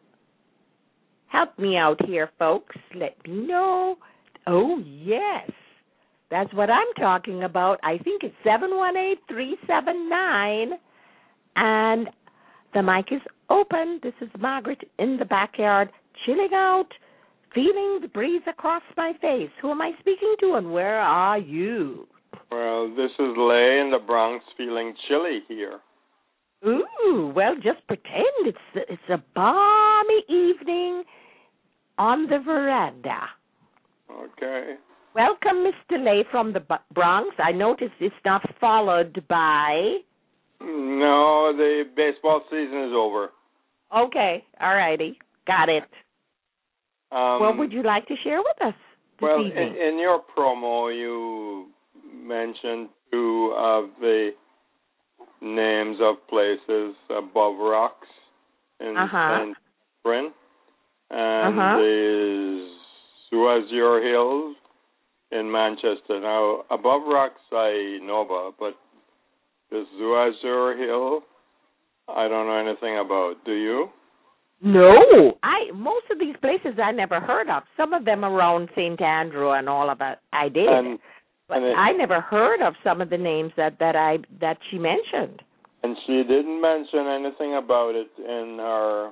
help me out here, folks. Let me know. Oh, yes. That's what I'm talking about. I think it's 718-379-9395. and the mic is open. This is Margaret in the backyard, chilling out, feeling the breeze across my face. Who am I speaking to, and where are you? Well, this is Lay in the Bronx, feeling chilly here. Ooh, well, just pretend it's a balmy evening on the veranda. Okay. Welcome, Mr. Lay from the Bronx. I noticed it's not followed by... No, the baseball season is over. Okay, all righty. Got it. What would you like to share with us this evening? In your promo, you mentioned two of the names of places above rocks in St. Catherine, and the Zuazur Hills in Manchester. Now, above rocks I know about, but the Zuazur Hill, I don't know anything about. Do you? No. Most of these places I never heard of. Some of them around St. Andrew and all of that I did. But I never heard of some of the names that she mentioned. And she didn't mention anything about it in our,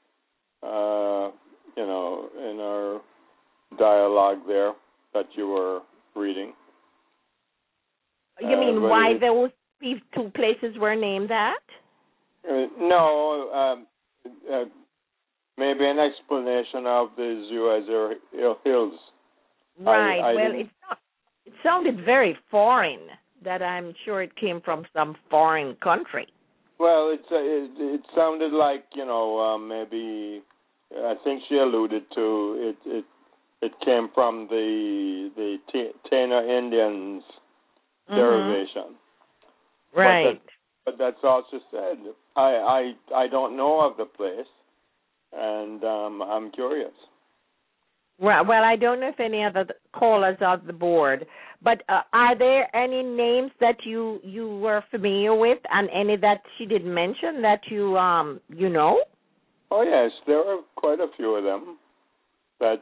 in our dialogue there that you were reading. You mean why those two places were named that? No, maybe an explanation of the Zuazur Hills. Right. It sounded very foreign. That I'm sure it came from some foreign country. Well, it sounded like maybe I think she alluded to it came from the Taino Indians derivation. Right. But that's all she said. I don't know of the place, and I'm curious. Well, I don't know if any other callers are on the board, but are there any names that you were familiar with, and any that she didn't mention that you know? Oh yes, there are quite a few of them that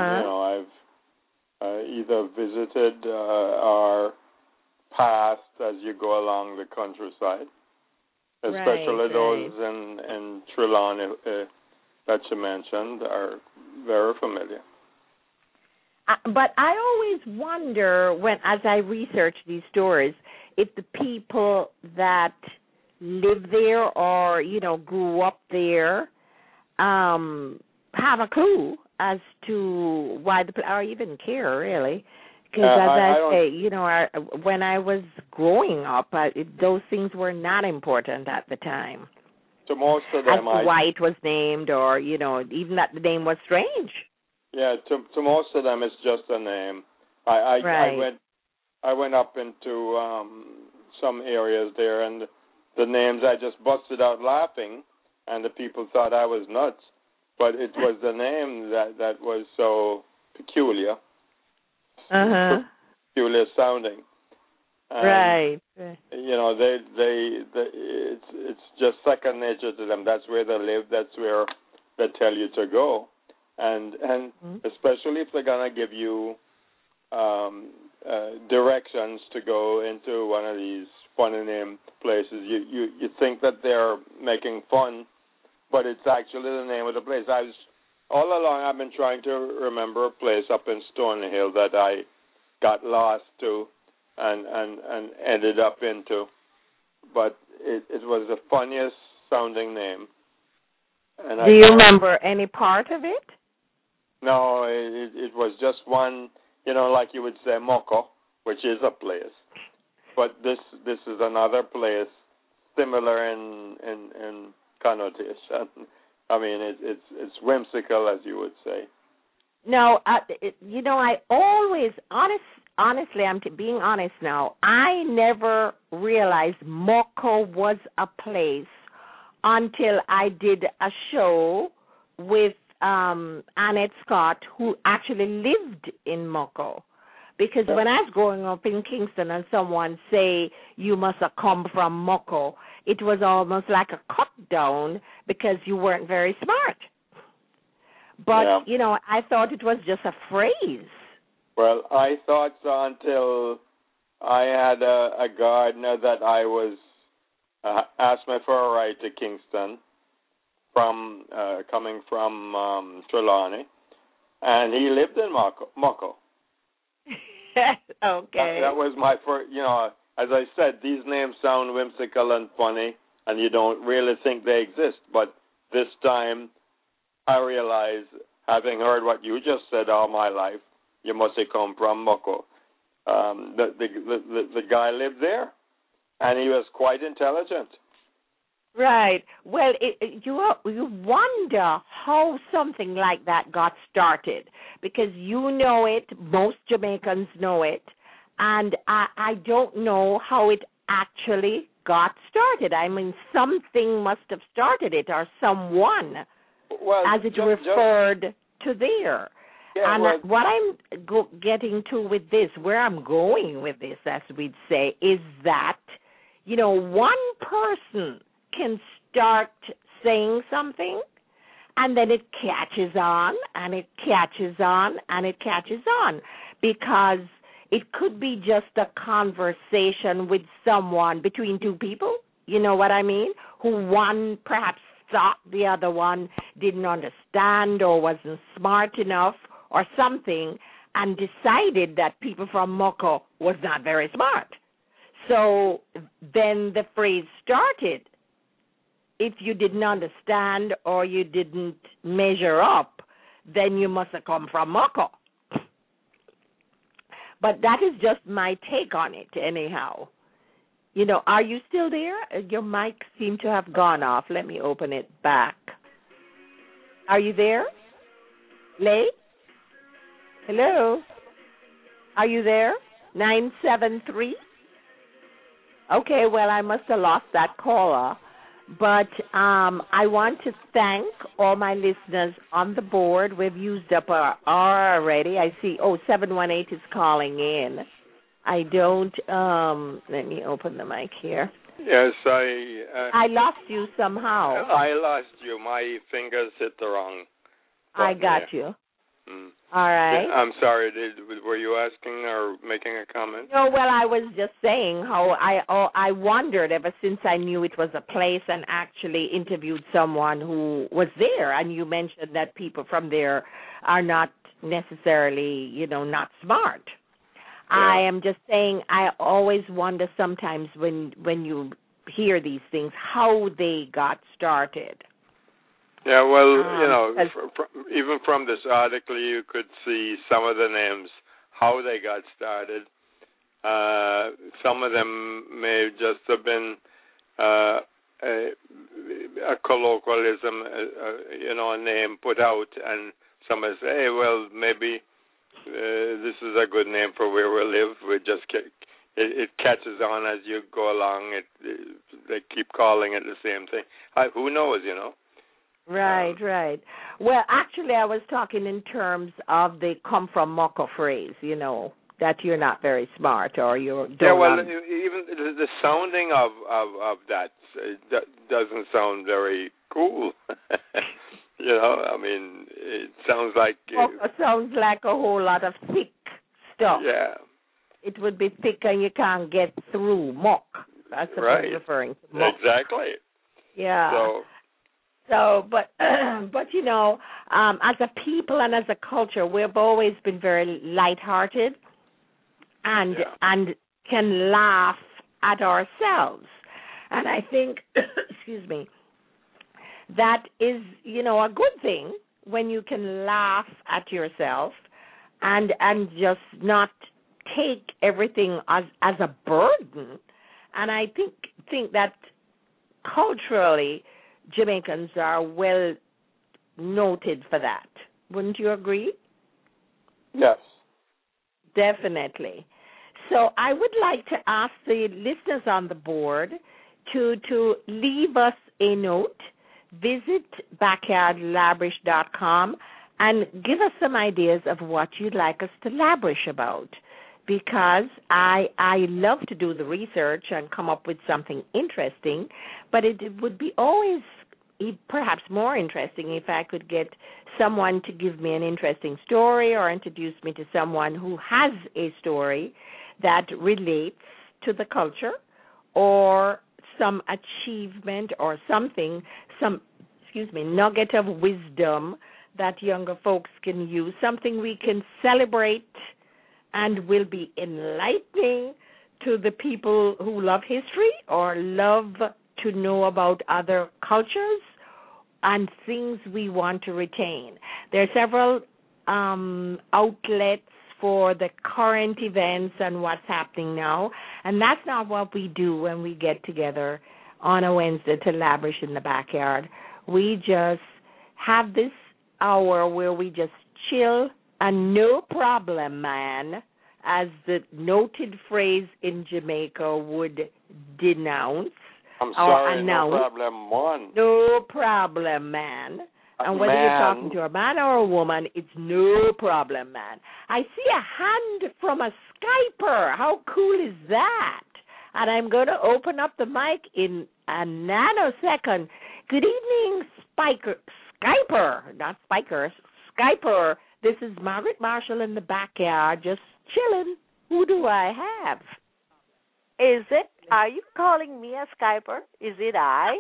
I've either visited or passed as you go along the countryside, especially those in Trelawny that you mentioned are very familiar. But I always wonder as I research these stories, if the people that live there or, grew up there have a clue as to why or even care, really. Because I say, when I was growing up, those things were not important at the time. To most of them, why it was named or, even that the name was strange. Yeah, to most of them, it's just a name. I went up into some areas there, and the names I just busted out laughing, and the people thought I was nuts. But it was the name that was so peculiar, peculiar sounding. And, it's just second nature to them. That's where they live. That's where they tell you to go. And especially if they're going to give you directions to go into one of these funny name places, you think that they're making fun, but it's actually the name of the place. All along I've been trying to remember a place up in Stony Hill that I got lost to and ended up into, but it was the funniest sounding name. And do you remember any part of it? No, it was just one, like you would say, Moko, which is a place. But this is another place similar in connotation. I mean, it's whimsical, as you would say. No, I always, honestly, I'm being honest now, I never realized Moko was a place until I did a show with Annette Scott, who actually lived in Moko. Because when I was growing up in Kingston and someone say, you must have come from Moko, it was almost like a cut down because you weren't very smart. But, I thought it was just a phrase. Well, I thought so until I had a gardener that I was asked me for a ride to Kingston from coming from Trelawney, and he lived in Mucko. Okay. That was my first, as I said, these names sound whimsical and funny, and you don't really think they exist. But this time, I realize, having heard what you just said all my life, you must have come from Mucko. The guy lived there, and he was quite intelligent. Right. Well, you wonder how something like that got started, because you know it, most Jamaicans know it, and I don't know how it actually got started. I mean, something must have started it, or someone, as it referred to there. Yeah, and what I'm getting to with this, where I'm going with this, as we'd say, is that, one person can start saying something, and then it catches on, and it catches on, and it catches on, because it could be just a conversation with someone between two people, you know what I mean, who one perhaps thought the other one didn't understand or wasn't smart enough or something, and decided that people from Mucko was not very smart. So then the phrase started. If you didn't understand or you didn't measure up, then you must have come from Mucko. But that is just my take on it anyhow. Are you still there? Your mic seemed to have gone off. Let me open it back. Are you there? Lay? Hello? Are you there? 973? Okay, well, I must have lost that caller. But I want to thank all my listeners on the board. We've used up our hour already. I see, 718 is calling in. I don't, let me open the mic here. Yes, I lost you somehow. I lost you. My fingers hit the wrong button. I got you. Mm. All right. I'm sorry. Were you asking or making a comment? No, well, I was just saying how I wondered ever since I knew it was a place and actually interviewed someone who was there, and you mentioned that people from there are not necessarily, not smart. Yeah. I am just saying I always wonder sometimes when you hear these things how they got started. Yeah, well, even from this article, you could see some of the names, how they got started. Some of them may just have been a colloquialism, a name put out, and somebody say, hey, well, maybe this is a good name for where we live. We just it catches on as you go along. They keep calling it the same thing. Who knows, Right. Well, actually, I was talking in terms of the come from Mucko phrase, that you're not very smart or you're... even the sounding of that doesn't sound very cool. I mean, it sounds like... Mucko sounds like a whole lot of thick stuff. Yeah. It would be thick and you can't get through muck. That's what I'm referring to muck. Exactly. Yeah. So, but as a people and as a culture, we've always been very lighthearted and can laugh at ourselves. And I think, excuse me, that is, a good thing when you can laugh at yourself and just not take everything as a burden. And I think that culturally, Jamaicans are well noted for that. Wouldn't you agree? Yes. Definitely. So I would like to ask the listeners on the board to leave us a note. Visit backyardlabrish.com and give us some ideas of what you'd like us to labrish about, because I love to do the research and come up with something interesting, but it would be always perhaps more interesting if I could get someone to give me an interesting story or introduce me to someone who has a story that relates to the culture or some achievement or something, nugget of wisdom that younger folks can use, something we can celebrate and will be enlightening to the people who love history or love to know about other cultures and things we want to retain. There are several outlets for the current events and what's happening now, and that's not what we do when we get together on a Wednesday to Labrish in the Backyard. We just have this hour where we just chill and no problem, man, as the noted phrase in Jamaica would denounce. I'm sorry, no problem, man. No problem, man. And whether you're talking to a man or a woman, it's no problem, man. I see a hand from a Skyper. How cool is that? And I'm going to open up the mic in a nanosecond. Good evening, Skyper. Not Spikers. Skyper. This is Margaret Marshall in the Backyard, just chilling. Who do I have? Are you calling me a Skyper? Is it I?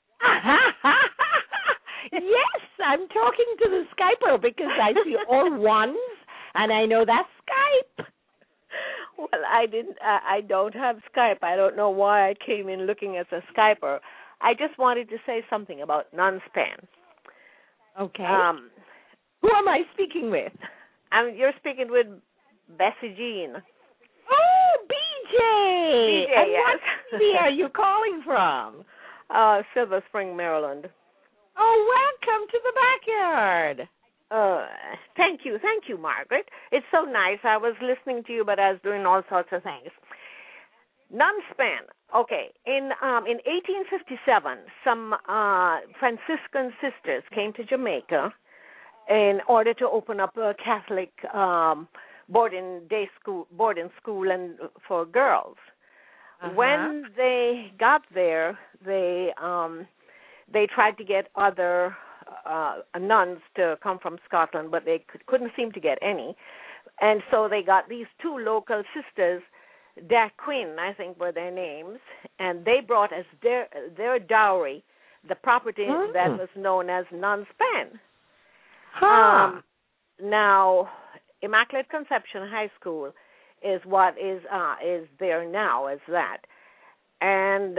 Yes, I'm talking to the Skyper because I see all ones, and I know that's Skype. Well, I don't have Skype. I don't know why I came in looking as a Skyper. I just wanted to say something about non-span. Okay. Who am I speaking with? You're speaking with Bessie Jean. Oh, BJ! BJ, and yes. What city are you calling from? Silver Spring, Maryland. Oh, welcome to the Backyard. Thank you, Margaret. It's so nice. I was listening to you, but I was doing all sorts of things. Non-span. Okay, in 1857, some Franciscan sisters came to Jamaica in order to open up a Catholic boarding school and for girls. Uh-huh. When they got there, they tried to get other nuns to come from Scotland, but they couldn't seem to get any. And so they got these two local sisters, Quinn, I think were their names, and they brought as their dowry the property that was known as non-span. Now, Immaculate Conception High School is what is there now as that. And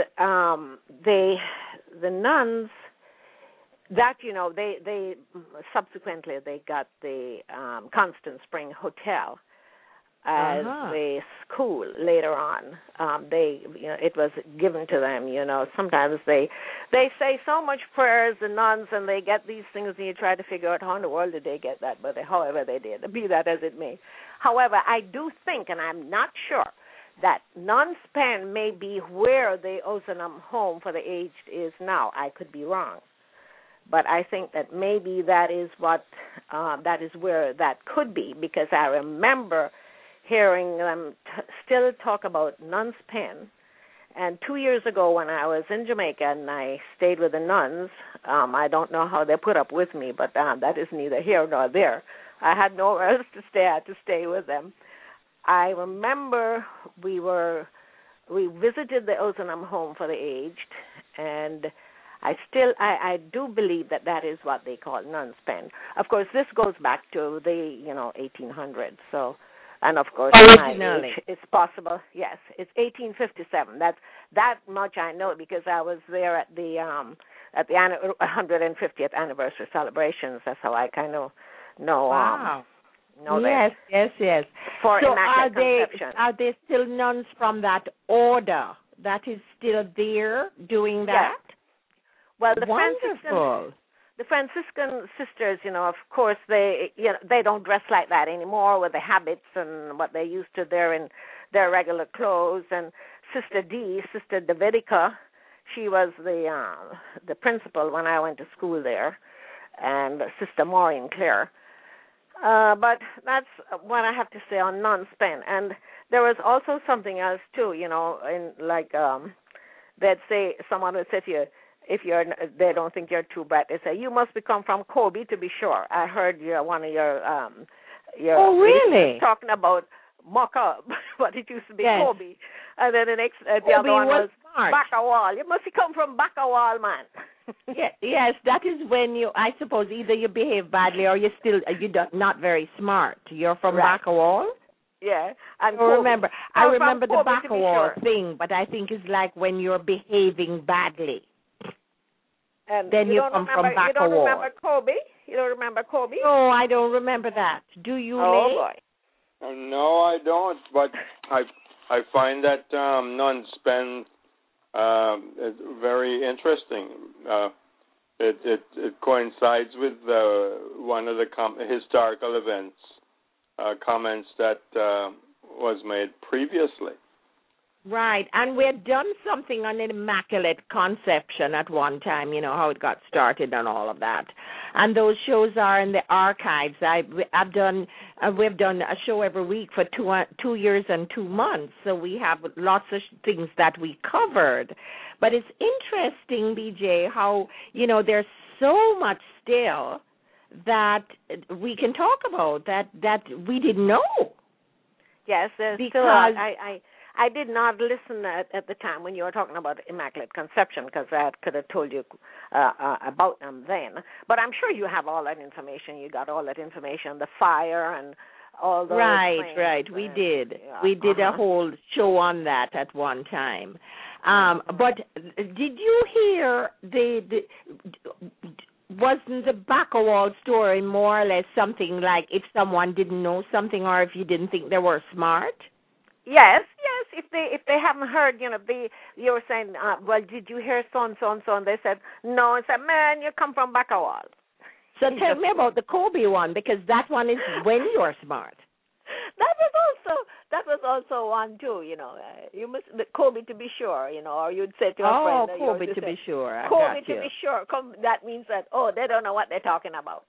the nuns, that, they subsequently they got the Constant Spring Hotel as the school later on. It was given to them, Sometimes they say so much prayers, the nuns, and they get these things, and you try to figure out how in the world did they get that, but however they did, be that as it may. However, I do think, and I'm not sure, that non-span may be where the Ozanam Home for the Aged is now. I could be wrong. But I think that maybe that is where that could be, because I remember hearing them still talk about non-span. And 2 years ago when I was in Jamaica and I stayed with the nuns, I don't know how they put up with me, but that is neither here nor there. I had nowhere else to stay. I had to stay with them. I remember we visited the Ozanam Home for the Aged, and I do believe that is what they call non-span. Of course, this goes back to the 1800s. So, and of course, originally, it's possible. Yes, it's 1857. That much I know because I was there at the 150th anniversary celebrations. That's how I kind of know. Wow. Yes. For so Immaculate Conception. Are there still nuns from that order that is still there doing that? Yes. Well, the Franciscan sisters, of course, they don't dress like that anymore with the habits and what they used to there in their regular clothes. And Sister Davidica, she was the principal when I went to school there, and Sister Maureen Clare. But that's what I have to say on non-span. And there was also something else too, they'd say, someone would say to you, if they don't think you're too bright, they say, you must become from Kobe to be sure. I heard one of your oh, really? Talking about Mocha, but it used to be yes. Kobe. And then the other one was Backawal. You must come from Backawal, man. Yes, that is when I suppose, either you behave badly or you're not very smart. You're from Backawal? Yeah. And I remember the Backawal thing, but I think it's like when you're behaving badly. And then you come from Backawal. You don't remember Kobe? You don't remember Kobe? No, I don't remember that. Do you, Lee? Boy. No, I don't, but I find that non-spend very interesting. It coincides with one of the historical events, comments that was made previously. Right, and we had done something on Immaculate Conception at one time, how it got started and all of that. And those shows are in the archives. We've done a show every week for 2 years and 2 months, so we have lots of things that we covered. But it's interesting, BJ, how, there's so much still that we can talk about that we didn't know. Yes, because I did not listen at the time when you were talking about Immaculate Conception, because I could have told you about them then. But I'm sure you have all that information. You got all that information, the fire and all those things. Right. We did. Yeah. We did a whole show on that at one time. But did you hear wasn't the Backawal story more or less something like if someone didn't know something or if you didn't think they were smart? Yes. If they haven't heard, you were saying, well, did you hear so and so and so? And they said no. And said, man, you come from Backawal. So tell me about the Kobe one, because that one is when you're smart. That was also one too. You must Kobe to be sure. Or you'd say to a friend. Oh, Kobe to be sure. Kobe to be sure. That means that they don't know what they're talking about.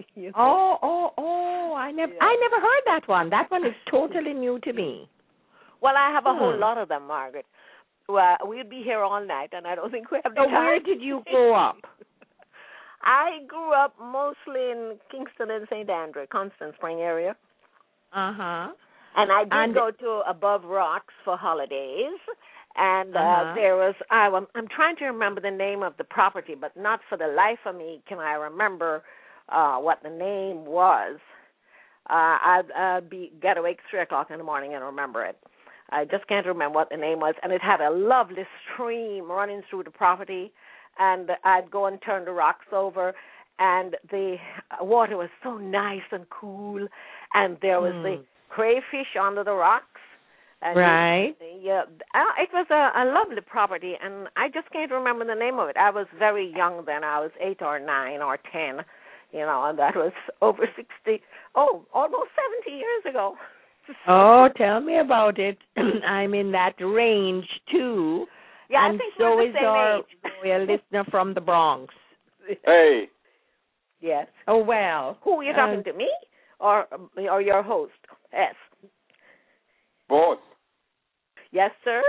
I never heard that one. That one is totally new to me. Well, I have a whole lot of them, Margaret. Well, we'll be here all night, and I don't think we have the time. So where did you grow up? I grew up mostly in Kingston and St. Andrew, Constant Spring area. Uh-huh. And I did go to Above Rocks for holidays. And there was, I'm trying to remember the name of the property, but not for the life of me can I remember what the name was. I'd get awake 3 o'clock in the morning and remember it. I just can't remember what the name was. And it had a lovely stream running through the property. And I'd go and turn the rocks over. And the water was so nice and cool. And there was the crayfish under the rocks. And right. It was a lovely property. And I just can't remember the name of it. I was very young then. I was 8 or 9 or 10. And that was over 60, almost 70 years ago. Oh, tell me about it. I'm in that range, too. Yeah, and I think so we're is the our same age. listener from the Bronx. Hey. Yes. Oh, well. Who are you talking to, me or your host? Yes. Both. Yes, sir?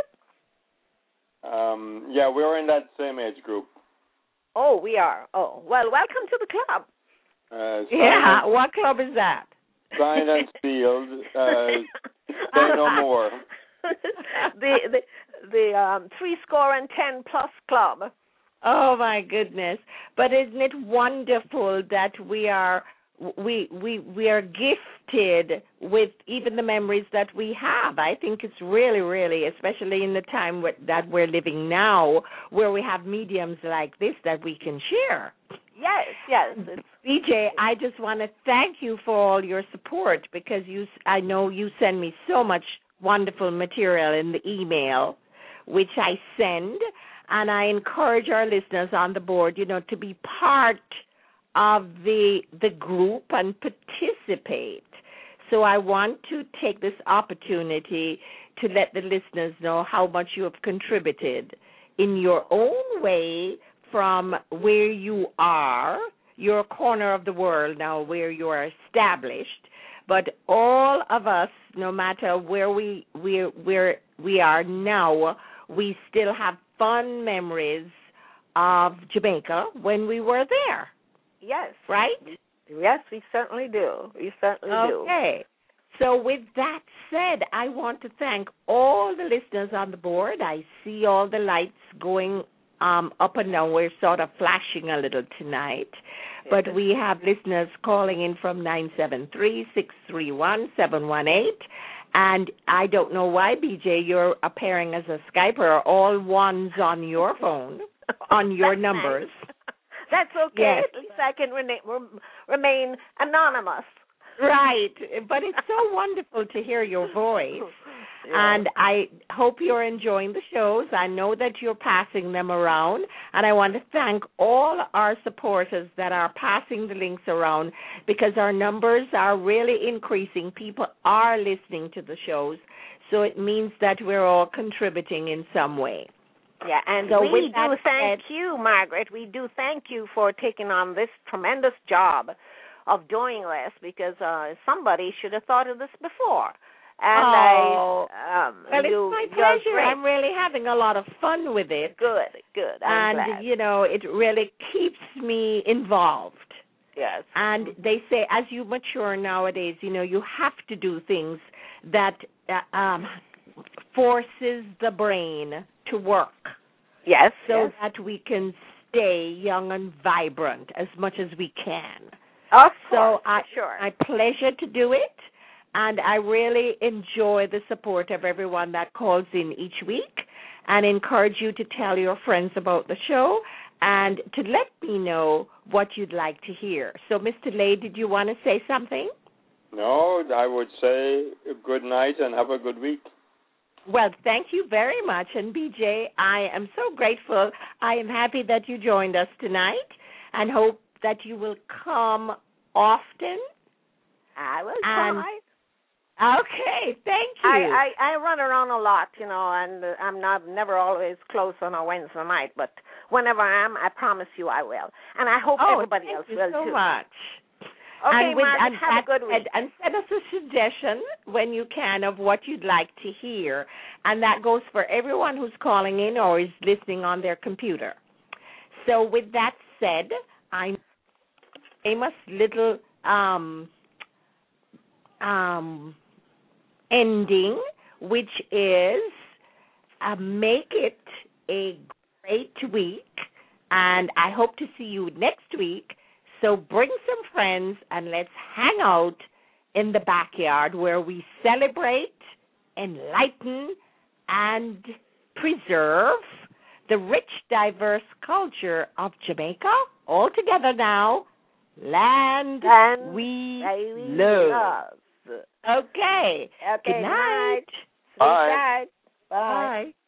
We're in that same age group. Oh, we are. Oh, well, welcome to the club. What club is that? Signed and sealed. Say no more. the 310+ club. Oh my goodness! But isn't it wonderful that we are gifted with even the memories that we have? I think it's really, really, especially in the time that we're living now, where we have mediums like this that we can share. Yes. BJ, I just want to thank you for all your support, because I know you send me so much wonderful material in the email, which I send, and I encourage our listeners on the board, to be part of the group and participate. So I want to take this opportunity to let the listeners know how much you have contributed in your own way from where you are, your corner of the world now where you are established, but all of us, no matter where we are now, we still have fond memories of Jamaica when we were there. Yes. Right? Yes, we certainly do. We certainly do. Okay. So with that said, I want to thank all the listeners on the board. I see all the lights going up and down. We're sort of flashing a little tonight. But we have listeners calling in from 973-631-718. And I don't know why, BJ, you're appearing as a Skyper, all ones on your phone, on your numbers. Nice. That's okay. Yes. At least I can remain anonymous. Right. But it's so wonderful to hear your voice. Yeah. And I hope you're enjoying the shows. I know that you're passing them around. And I want to thank all our supporters that are passing the links around, because our numbers are really increasing. People are listening to the shows. So it means that we're all contributing in some way. Yeah, and so we do thank you, Margaret. We do thank you for taking on this tremendous job of doing this, because somebody should have thought of this before. And well, it's my pleasure. I'm really having a lot of fun with it. Good. I'm glad. You know, it really keeps me involved. Yes. And they say as you mature nowadays, you know, you have to do things that forces the brain to work. Yes. So that we can stay young and vibrant as much as we can. Of course, sure. My pleasure to do it, and I really enjoy the support of everyone that calls in each week, and encourage you to tell your friends about the show and to let me know what you'd like to hear. So, Mr. Lay, did you want to say something? No, I would say good night and have a good week. Well, thank you very much. And, BJ, I am so grateful. I am happy that you joined us tonight, and hope that you will come often. I will try. Okay, thank you. I run around a lot, you know, and I'm never always close on a Wednesday night, but whenever I am, I promise you I will. And I hope everybody else will, too. Thank you so much. Okay, Margaret, have a good week. And send us a suggestion when you can of what you'd like to hear. And that goes for everyone who's calling in or is listening on their computer. So with that said, I'm famous little ending, which is make it a great week, and I hope to see you next week. So bring some friends and let's hang out in the backyard where we celebrate, enlighten, and preserve the rich, diverse culture of Jamaica. All together now. Land we love. Okay. Good night. Bye. Bye.